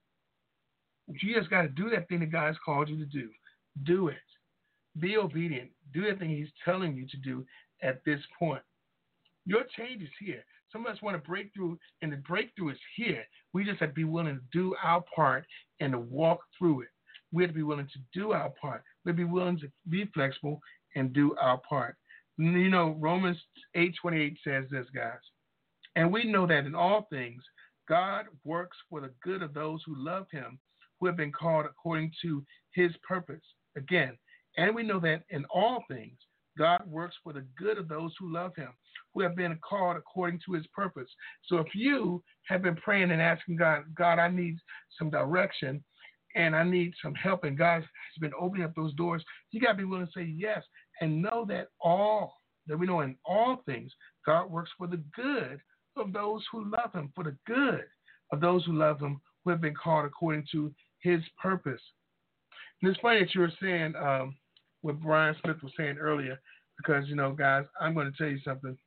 Speaker 1: You just got to do that thing that God's called you to do. Do it. Be obedient. Do that thing he's telling you to do at this point. Your change is here. Some of us want to break through, and the breakthrough is here. We just have to be willing to do our part and to walk through it. We have to be willing to do our part. We have to be willing to be flexible and do our part. You know, Romans eight twenty-eight says this, guys. And we know that in all things, God works for the good of those who love him, who have been called according to his purpose. Again, and we know that in all things, God works for the good of those who love him, who have been called according to his purpose. So if you have been praying and asking God, God, I need some direction and I need some help, and God has been opening up those doors, you got to be willing to say yes and know that all, that we know in all things, God works for the good of those who love him, for the good of those who love him, who have been called according to his purpose. And it's funny that you were saying um, what Brian Smith was saying earlier, because, you know, guys, I'm going to tell you something.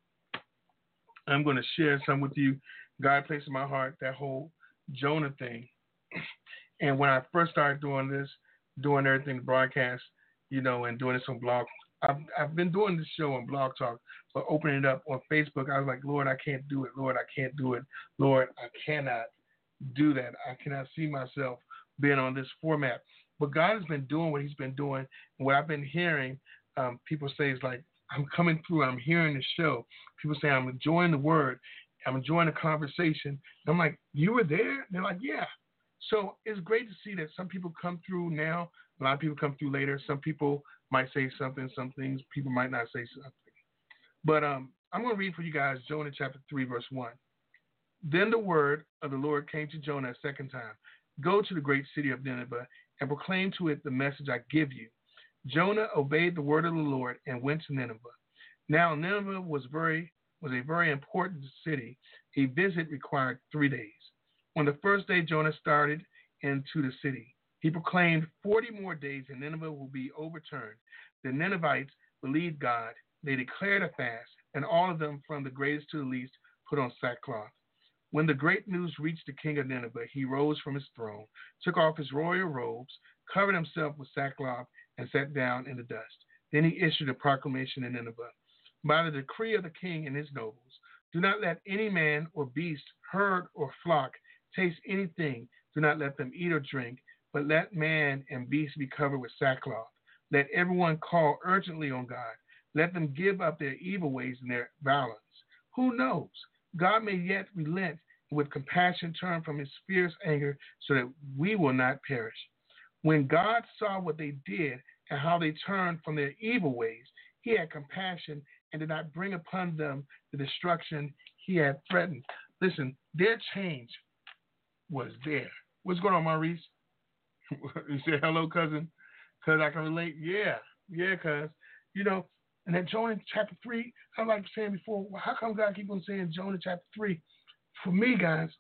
Speaker 1: I'm going to share some with you. God placed in my heart that whole Jonah thing. And when I first started doing this, doing everything broadcast, you know, and doing this on blog, I've, I've been doing this show on Blog Talk, but opening it up on Facebook, I was like, Lord, I can't do it. Lord, I can't do it. Lord, I cannot do that. I cannot see myself being on this format. But God has been doing what he's been doing. And what I've been hearing um, people say is like, I'm coming through. I'm hearing the show. People say, I'm enjoying the word. I'm enjoying the conversation. And I'm like, you were there? And they're like, yeah. So it's great to see that some people come through now. A lot of people come through later. Some people might say something. Some things people might not say something. But um, I'm going to read for you guys Jonah chapter three, verse one. Then the word of the Lord came to Jonah a second time. Go to the great city of Nineveh and proclaim to it the message I give you. Jonah obeyed the word of the Lord and went to Nineveh. Now Nineveh was very was a very important city. A visit required three days. On the first day, Jonah started into the city. He proclaimed, forty more days and Nineveh will be overturned. The Ninevites believed God. They declared a fast, and all of them, from the greatest to the least, put on sackcloth. When the great news reached the king of Nineveh, he rose from his throne, took off his royal robes, covered himself with sackcloth, and sat down in the dust. Then he issued a proclamation in Nineveh. By the decree of the king and his nobles, do not let any man or beast, herd or flock taste anything. Do not let them eat or drink, but let man and beast be covered with sackcloth. Let everyone call urgently on God. Let them give up their evil ways and their violence. Who knows? God may yet relent and with compassion turn from his fierce anger so that we will not perish. When God saw what they did and how they turned from their evil ways, he had compassion and did not bring upon them the destruction he had threatened. Listen, their change was there. What's going on, Maurice? You said hello, cousin? Because I can relate. Yeah, yeah, cuz. You know, and that Jonah chapter three, I like saying before, well, how come God keep on saying Jonah chapter three? For me, guys,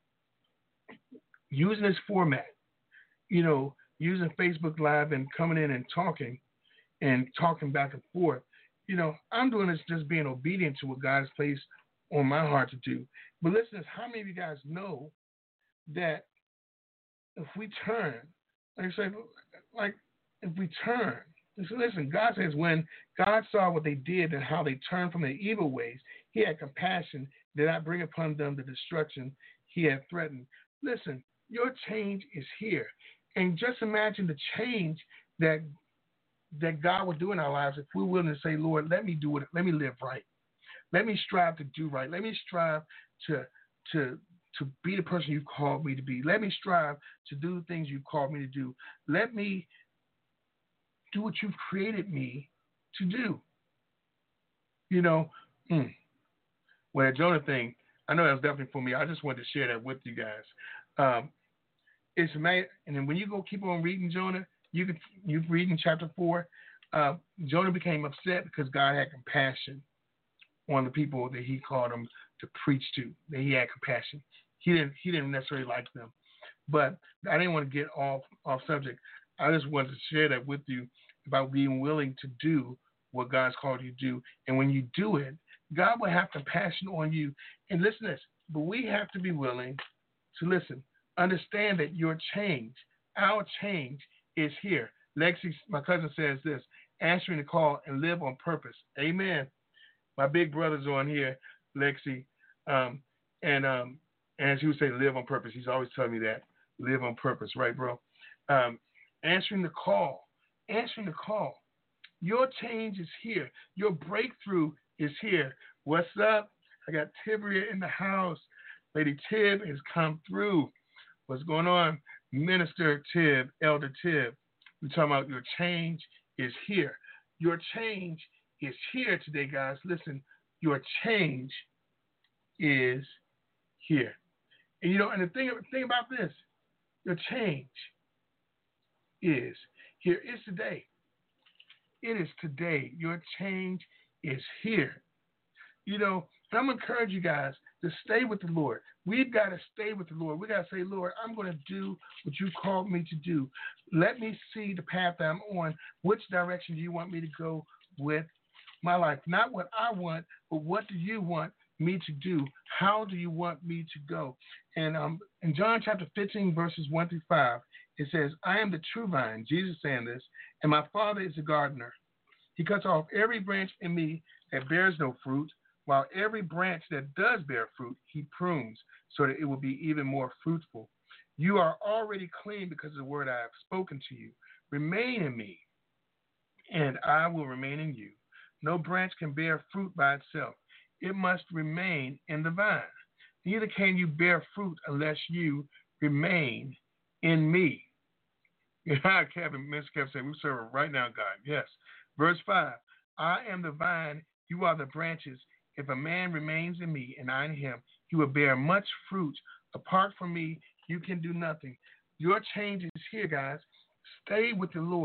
Speaker 1: using this format, you know, using Facebook Live and coming in and talking and talking back and forth, you know, I'm doing this just being obedient to what God has placed on my heart to do. But listen, how many of you guys know that if we turn, like I say, like if we turn, listen, listen, God says when God saw what they did and how they turned from their evil ways, he had compassion, did not bring upon them the destruction he had threatened. Listen, your change is here. And just imagine the change that that God will do in our lives if we're willing to say, Lord, let me do it. Let me live right. Let me strive to do right. Let me strive to to to be the person you called me to be. Let me strive to do the things you called me to do. Let me do what you've created me to do. You know, mm, well, that Jonah thing, I know that was definitely for me. I just wanted to share that with you guys. Um, it's amazing. And then when you go keep on reading Jonah, you can you read in chapter four, uh, Jonah became upset because God had compassion on the people that he called him to preach to. That he had compassion. He didn't he didn't necessarily like them, but I didn't want to get off off subject. I just wanted to share that with you about being willing to do what God's called you to do, and when you do it, God will have compassion on you. And listen to this, but we have to be willing to listen, understand that your change, our change, is here. Lexi, my cousin, says this: answering the call and live on purpose. Amen. My big brother's on here, Lexi, um, and um, and as he would say, live on purpose. He's always telling me that, live on purpose, right, bro? Um, answering the call, answering the call. Your change is here. Your breakthrough is here. What's up? I got Tibria in the house. Lady Tib has come through. What's going on? Minister Tib, Elder Tib. We're talking about your change is here. Your change is here today, guys. Listen, your change is here. And you know, and the thing, thing about this, your change is here. It's today. It is today. Your change is here. You know, and I'm going to encourage you guys to stay with the Lord. We've got to stay with the Lord. We got to say, Lord, I'm going to do what you called me to do. Let me see the path that I'm on. Which direction do you want me to go with my life? Not what I want, but what do you want me to do? How do you want me to go? And um, in John chapter fifteen, verses one through five, it says, I am the true vine, Jesus saying this, and my Father is the gardener. He cuts off every branch in me that bears no fruit, while every branch that does bear fruit, he prunes so that it will be even more fruitful. You are already clean because of the word I have spoken to you. Remain in me, and I will remain in you. No branch can bear fruit by itself. It must remain in the vine. Neither can you bear fruit unless you remain in me. Yeah, Kevin, Mister Kevin said, we serve him right now, God. Yes. Verse five, I am the vine, you are the branches. If a man remains in me and I in him, he will bear much fruit. Apart from me, you can do nothing. Your change is here, guys. Stay with the Lord.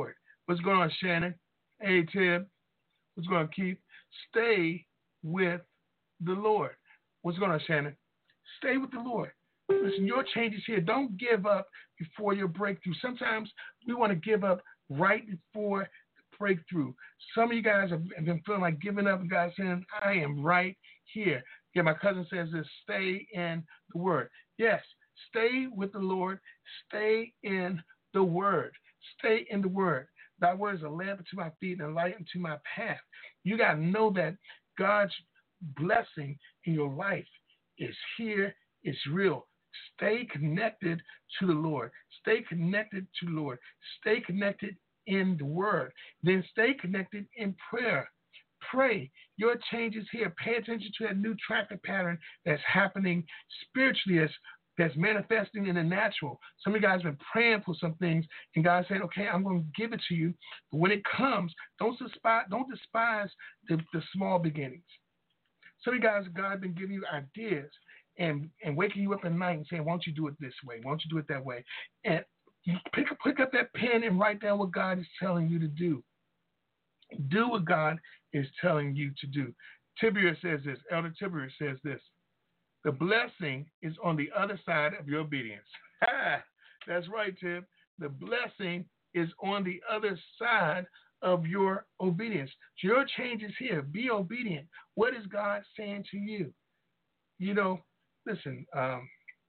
Speaker 1: What's going on, Shannon? Hey, Tim. What's going on, Keith? Stay with the Lord. What's going on, Shannon? Stay with the Lord. Listen, your change is here. Don't give up before your breakthrough. Sometimes we want to give up right before the breakthrough. Some of you guys have been feeling like giving up, and God saying, I am right here. Yeah, my cousin says this, stay in the Word. Yes, stay with the Lord. Stay in the Word. Stay in the Word. Thy word is a lamp unto my feet and a light unto my path. You got to know that God's blessing in your life is here, it's real. Stay connected to the Lord. Stay connected to the Lord. Stay connected in the Word. Then stay connected in prayer. Pray. Your change is here. Pay attention to that new traffic pattern that's happening spiritually, that's, that's manifesting in the natural. Some of you guys have been praying for some things, and God said, okay, I'm going to give it to you. But when it comes, don't despise, don't despise the, the small beginnings. Some of you guys, God has been giving you ideas and, and waking you up at night and saying, why don't you do it this way? Why don't you do it that way? And pick, pick up that pen and write down what God is telling you to do. Do what God is telling you to do. Tiberius says this. Elder Tiberius says this. The blessing is on the other side of your obedience. That's right, Tim. The blessing is on the other side of your obedience. Your change is here. Be obedient. What is God saying to you? You know, listen, um,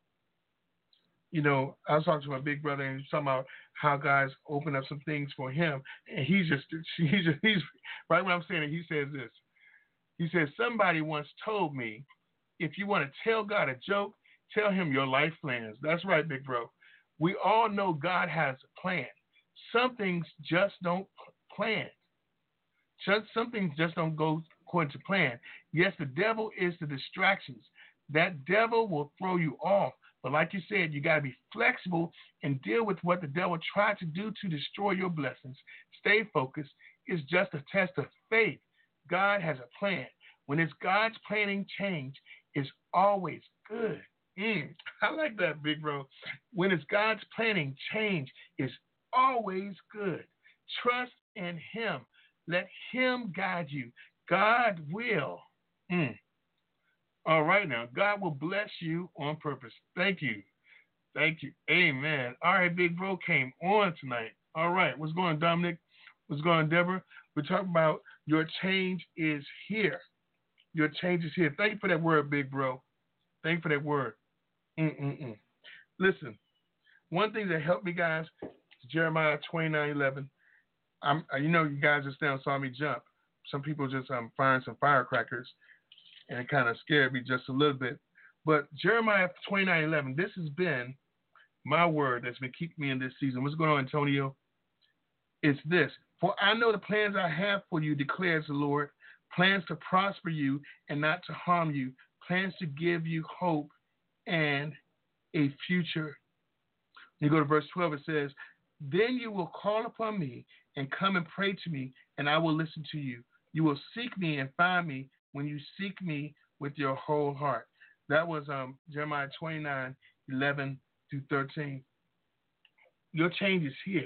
Speaker 1: you know, I was talking to my big brother and he's talking about how God's opened up some things for him. And he's just, he's just, he's, right when I'm saying it, he says this. He says, somebody once told me, if you want to tell God a joke, tell him your life plans. That's right, big bro. We all know God has a plan. Some things just don't plan. Just, some things just don't go according to plan. Yes, the devil is the distractions. That devil will throw you off. But like you said, you got to be flexible and deal with what the devil tried to do to destroy your blessings. Stay focused. It's just a test of faith. God has a plan. When it's God's planning change, it's always good. Mm, I like that, big bro. When it's God's planning change, it's always good. Trust in him. Let him guide you. God will. Mm. All right now. God will bless you on purpose. Thank you. Thank you. Amen. All right, big bro came on tonight. All right. What's going on, Dominic? What's going on, Deborah? We're talking about your change is here. Your change is here. Thank you for that word, big bro. Thank you for that word. Mm-mm-mm. Listen, one thing that helped me, guys, is Jeremiah twenty-nine eleven. I'm, you know, you guys just now saw me jump. Some people just um, firing some firecrackers, and it kind of scared me just a little bit. But Jeremiah twenty-nine eleven, this has been my word that's been keeping me in this season. What's going on, Antonio? It's this. For I know the plans I have for you, declares the Lord, plans to prosper you and not to harm you, plans to give you hope and a future. You go to verse twelve, it says, then you will call upon me and come and pray to me, and I will listen to you. You will seek me and find me when you seek me with your whole heart. That was um, Jeremiah twenty-nine eleven through thirteen. Your change is here.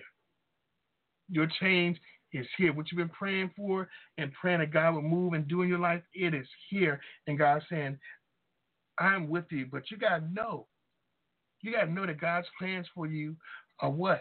Speaker 1: Your change is here. What you've been praying for and praying that God will move and do in your life, it is here. And God's saying, I'm with you. But you got to know, you got to know that God's plans for you are what?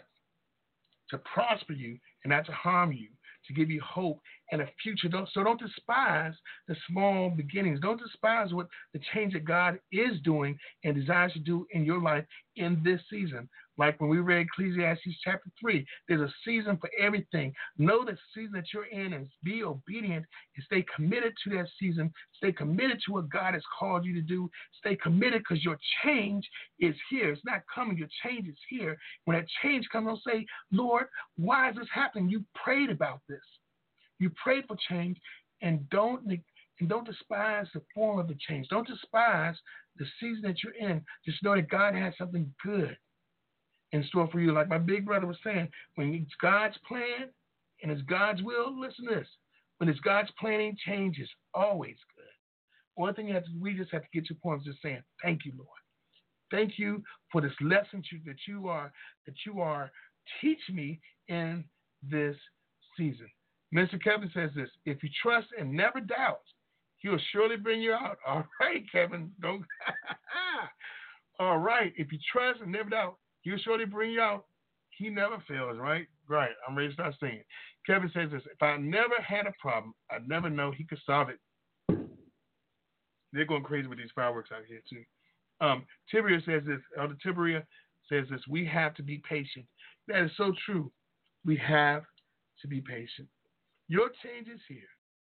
Speaker 1: To prosper you and not to harm you, to give you hope and a future. Don't, so don't despise the small beginnings. Don't despise what the change that God is doing and desires to do in your life in this season. Like when we read Ecclesiastes chapter three, there's a season for everything. Know the season that you're in and be obedient and stay committed to that season. Stay committed to what God has called you to do. Stay committed because your change is here. It's not coming. Your change is here. When that change comes, don't say, Lord, why is this happening? You prayed about this. You prayed for change, and don't and don't despise the form of the change. Don't despise the season that you're in. Just know that God has something good in store for you. Like my big brother was saying, when it's God's plan and it's God's will, listen to this. When it's God's planning, change is always good. One thing you have to, we just have to get to a point of just saying, thank you, Lord. Thank you for this lesson that you are that you are teaching me in this season. Mister Kevin says this: if you trust and never doubt, he'll surely bring you out. All right, Kevin. Don't. All right. If you trust and never doubt, he'll surely bring you out. He never fails, right? Right. I'm ready to start singing. Kevin says this: if I never had a problem, I'd never know he could solve it. They're going crazy with these fireworks out here, too. Um, Tiberia says this. Elder Tiberia says this: we have to be patient. That is so true. We have to be patient. Your change is here.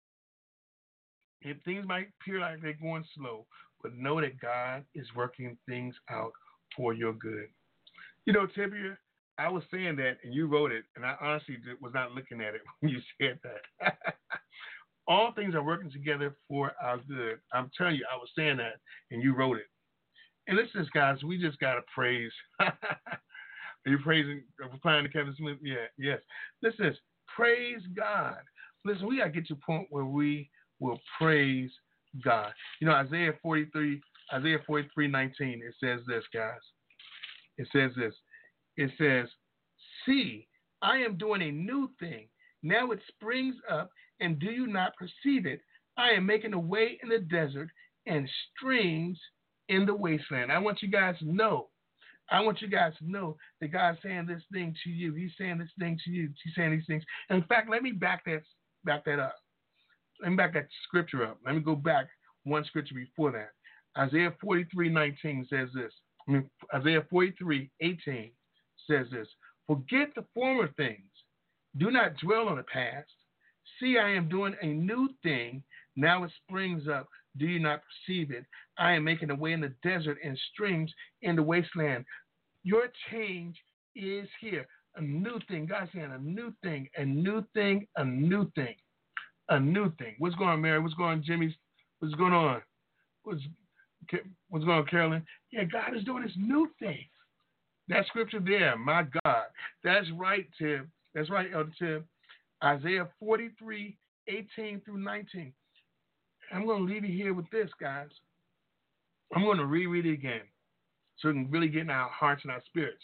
Speaker 1: And things might appear like they're going slow, but know that God is working things out for your good. You know, Tiberia, I was saying that, and you wrote it, and I honestly was not looking at it when you said that. All things are working together for our good. I'm telling you, I was saying that, and you wrote it. And listen, guys, we just got to praise. Are you praising, replying to Kevin Smith? Yeah, yes. Listen, praise God. Listen, we got to get to a point where we will praise God. You know, Isaiah forty-three, Isaiah forty-three nineteen, it says this, guys. It says this. It says, see, I am doing a new thing. Now it springs up, and do you not perceive it? I am making a way in the desert and streams in the wasteland. I want you guys to know. I want you guys to know that God's saying this thing to you. He's saying this thing to you. He's saying these things. And in fact, let me back that back that up. Let me back that scripture up. Let me go back one scripture before that. Isaiah forty-three nineteen says this. I mean, Isaiah forty-three eighteen says this. Forget the former things. Do not dwell on the past. See, I am doing a new thing. Now it springs up. Do you not perceive it? I am making a way in the desert and streams in the wasteland. Your change is here. A new thing. God's saying a new thing, a new thing, a new thing, a new thing. What's going on, Mary? What's going on, Jimmy? What's going on? What's, what's going on, Carolyn? Yeah, God is doing this new thing. That scripture there, my God. That's right, Tim. That's right, Elder Tim. Isaiah forty-three eighteen through nineteen. I'm going to leave you here with this, guys. I'm going to reread it again so we can really get in our hearts and our spirits.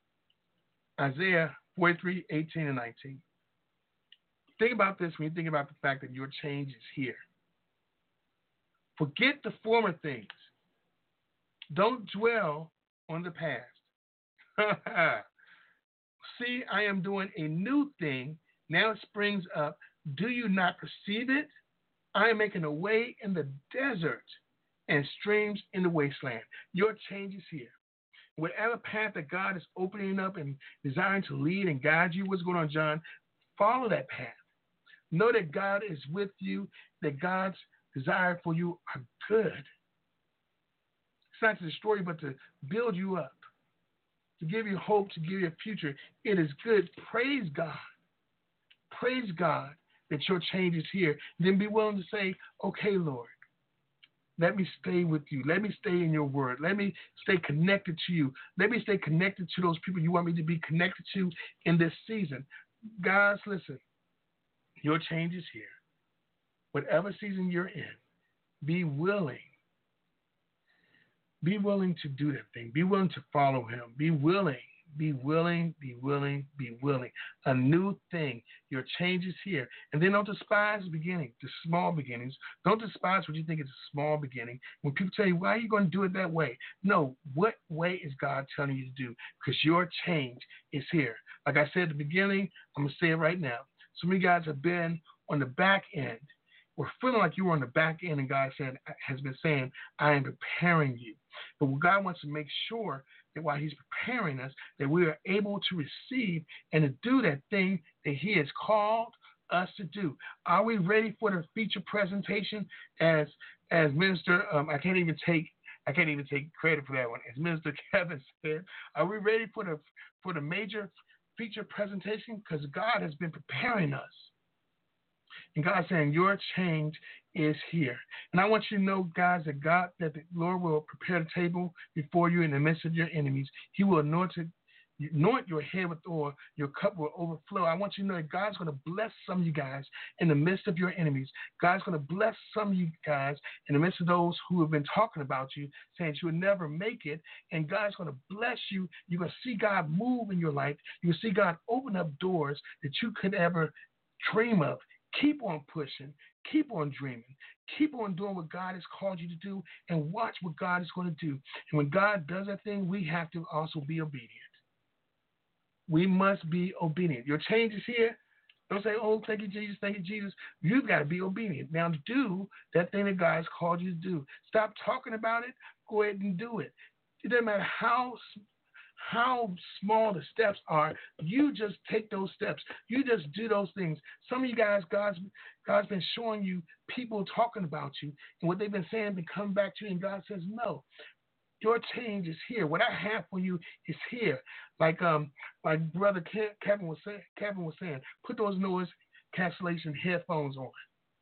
Speaker 1: Isaiah forty-three eighteen and nineteen. Think about this when you think about the fact that your change is here. Forget the former things. Don't dwell on the past. See, I am doing a new thing. Now it springs up. Do you not perceive it? I am making a way in the desert and streams in the wasteland. Your change is here. Whatever path that God is opening up and desiring to lead and guide you, what's going on, John? Follow that path. Know that God is with you, that God's desire for you are good. It's not to destroy you, but to build you up, to give you hope, to give you a future. It is good. Praise God. Praise God that your change is here. Then be willing to say, okay, Lord, let me stay with you. Let me stay in your word. Let me stay connected to you. Let me stay connected to those people you want me to be connected to in this season. Guys, listen, your change is here. Whatever season you're in, be willing. Be willing to do that thing. Be willing to follow him. Be willing. Be willing, be willing, be willing. A new thing. Your change is here. And then don't despise the beginning, the small beginnings. Don't despise what you think is a small beginning. When people tell you, why are you going to do it that way? No, what way is God telling you to do? Because your change is here. Like I said at the beginning, I'm going to say it right now. So many guys have been on the back end. We're feeling like you were on the back end and God said, has been saying, I am preparing you. But what God wants to make sure that while he's preparing us, that we are able to receive and to do that thing that he has called us to do. Are we ready for the feature presentation? As as Minister, um, I can't even take I can't even take credit for that one. As Minister Kevin said, are we ready for the for the major feature presentation? Because God has been preparing us. And God's saying, your change is here. And I want you to know, guys, that God, that the Lord will prepare the table before you in the midst of your enemies. He will anoint, it, anoint your head with oil. Your cup will overflow. I want you to know that God's going to bless some of you guys in the midst of your enemies. God's going to bless some of you guys in the midst of those who have been talking about you, saying that you would never make it. And God's going to bless you. You're going to see God move in your life. You're going to see God open up doors that you could ever dream of. Keep on pushing. Keep on dreaming. Keep on doing what God has called you to do and watch what God is going to do. And when God does that thing, we have to also be obedient. We must be obedient. Your change is here. Don't say, oh, thank you, Jesus, thank you, Jesus. You've got to be obedient. Now do that thing that God has called you to do. Stop talking about it. Go ahead and do it. It doesn't matter how how small the steps are. You just take those steps. You just do those things. Some of you guys, God's God's been showing you people talking about you, and what they've been saying been coming back to you, and God says, no. Your change is here. What I have for you is here. Like um, like brother Kevin was saying. Kevin was saying, put those noise cancellation headphones on.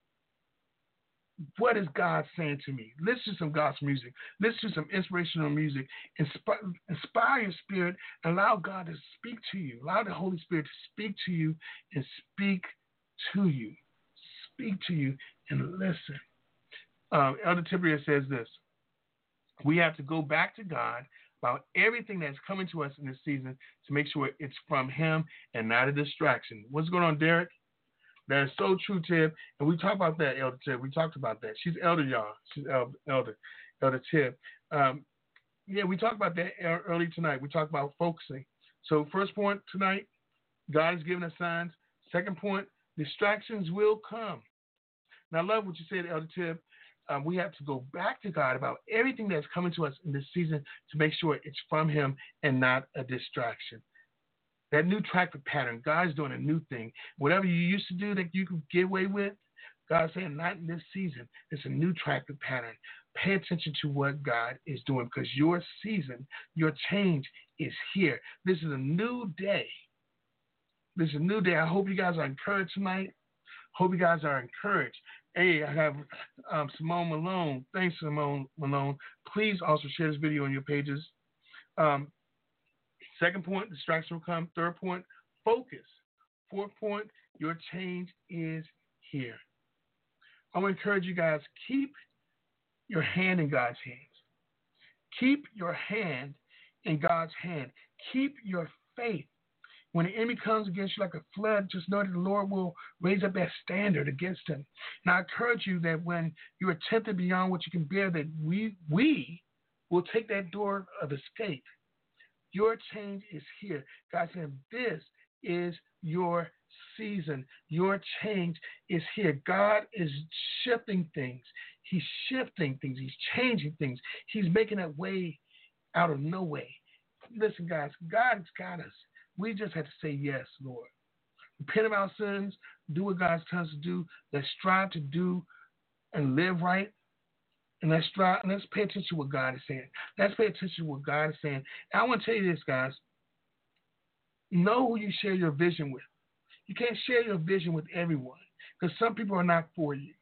Speaker 1: What is God saying to me? Listen to some gospel music. Listen to some inspirational music. Inspire, inspire your spirit and allow God to speak to you. Allow the Holy Spirit to speak to you and speak to you. Speak to you and listen. Um, Elder Tiberius says this. We have to go back to God about everything that's coming to us in this season to make sure it's from Him and not a distraction. What's going on, Derek? That is so true, Tib. And we talked about that, Elder Tib. We talked about that. She's elder, y'all. She's elder, Elder Tib. Um, yeah, we talked about that early tonight. We talked about focusing. So first point tonight, God has given us signs. Second point, distractions will come. Now, I love what you said, Elder Tib. Um, we have to go back to God about everything that's coming to us in this season to make sure it's from Him and not a distraction. That new traffic pattern, God's doing a new thing. Whatever you used to do that you could get away with, God's saying, not in this season. It's a new traffic pattern. Pay attention to what God is doing because your season, your change is here. This is a new day. This is a new day. I hope you guys are encouraged tonight. Hope you guys are encouraged. Hey, I have um, Simone Malone. Thanks, Simone Malone. Please also share this video on your pages. Um, Second point, distraction will come. Third point, focus. Fourth point, your change is here. I want to encourage you guys, keep your hand in God's hands. Keep your hand in God's hand. Keep your faith. When the enemy comes against you like a flood, just know that the Lord will raise up that standard against him. And I encourage you that when you are tempted beyond what you can bear, that we, we will take that door of escape. Your change is here. God said, this is your season. Your change is here. God is shifting things. He's shifting things. He's changing things. He's making a way out of no way. Listen, guys, God's got us. We just have to say yes, Lord. Repent of our sins. Do what God's telling us to do. Let's strive to do and live right. And let's try, let's pay attention to what God is saying. Let's pay attention to what God is saying. And I want to tell you this, guys. Know who you share your vision with. You can't share your vision with everyone because some people are not for you.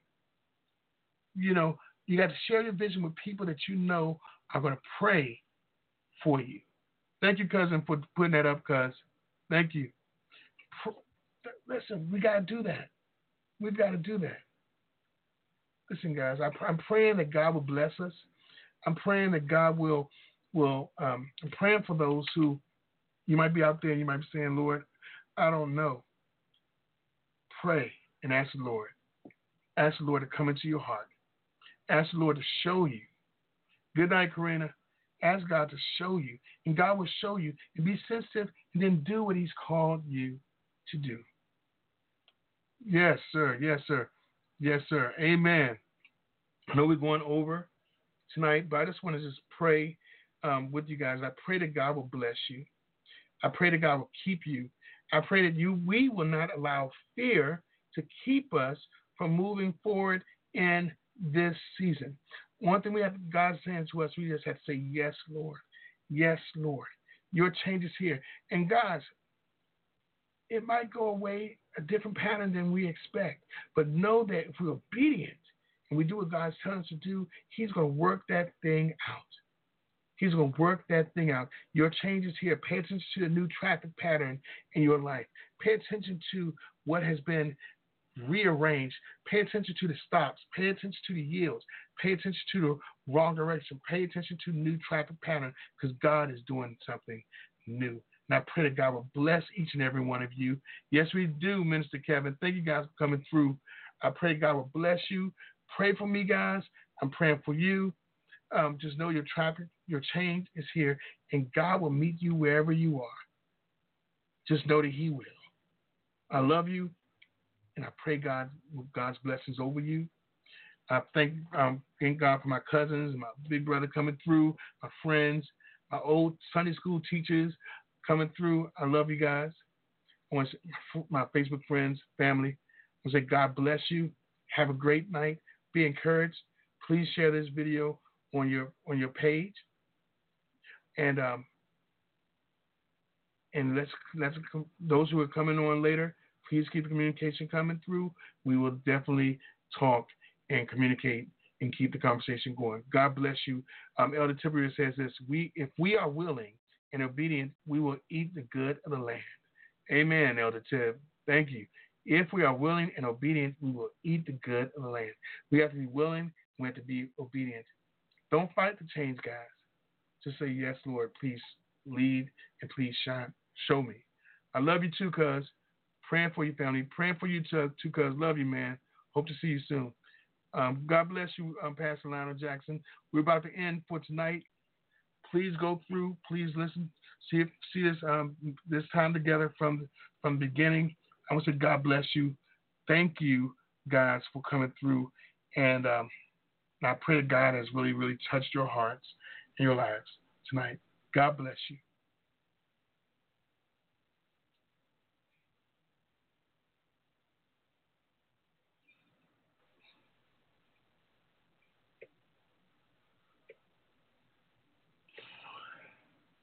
Speaker 1: You know, you got to share your vision with people that you know are going to pray for you. Thank you, cousin, for putting that up, cuz. Thank you. Listen, we got to do that. We've got to do that. Listen, guys, I, I'm praying that God will bless us. I'm praying that God will, will um, I'm praying for those who, you might be out there and you might be saying, Lord, I don't know. Pray and ask the Lord. Ask the Lord to come into your heart. Ask the Lord to show you. Good night, Karina. Ask God to show you, and God will show you, and be sensitive, and then do what He's called you to do. Yes, sir. Yes, sir. Yes, sir. Amen. I know we're going over tonight, but I just want to just pray um, with you guys. I pray that God will bless you. I pray that God will keep you. I pray that you, we will not allow fear to keep us from moving forward in this season. One thing we have, God saying to us, we just have to say, yes, Lord. Yes, Lord. Your change is here. And guys, it might go away a different pattern than we expect. But know that if we're obedient and we do what God's telling us to do, He's going to work that thing out. He's going to work that thing out. Your change is here. Pay attention to the new traffic pattern in your life. Pay attention to what has been rearranged. Pay attention to the stops. Pay attention to the yields. Pay attention to the wrong direction. Pay attention to the new traffic pattern because God is doing something new. And I pray that God will bless each and every one of you. Yes, we do, Minister Kevin. Thank you guys for coming through. I pray God will bless you. Pray for me, guys. I'm praying for you. Um, just know your traffic, your change is here, and God will meet you wherever you are. Just know that He will. I love you, and I pray God God's blessings over you. I thank um, thank God for my cousins, my big brother coming through, my friends, my old Sunday school teachers coming through. I love you guys. I want to say, my Facebook friends, family, I want to say God bless you. Have a great night. Be encouraged. Please share this video on your on your page, and um, and let's let's those who are coming on later, please keep the communication coming through. We will definitely talk and communicate and keep the conversation going. God bless you. Um, Elder Tiberius says this: We if we are willing and obedient, we will eat the good of the land. Amen, Elder Tib. Thank you. If we are willing and obedient, we will eat the good of the land. We have to be willing. We have to be obedient. Don't fight the change, guys. Just say, yes, Lord, please lead and please shine. Show me. I love you too, cuz. Praying for you, family. Praying for you too, cuz. Love you, man. Hope to see you soon. Um, God bless you, um, Pastor Lionel Jackson. We're about to end for tonight. Please go through. Please listen. See see this um, this time together from from the beginning. I want to say God bless you. Thank you, guys, for coming through. And um, I pray that God has really, really touched your hearts and your lives tonight. God bless you.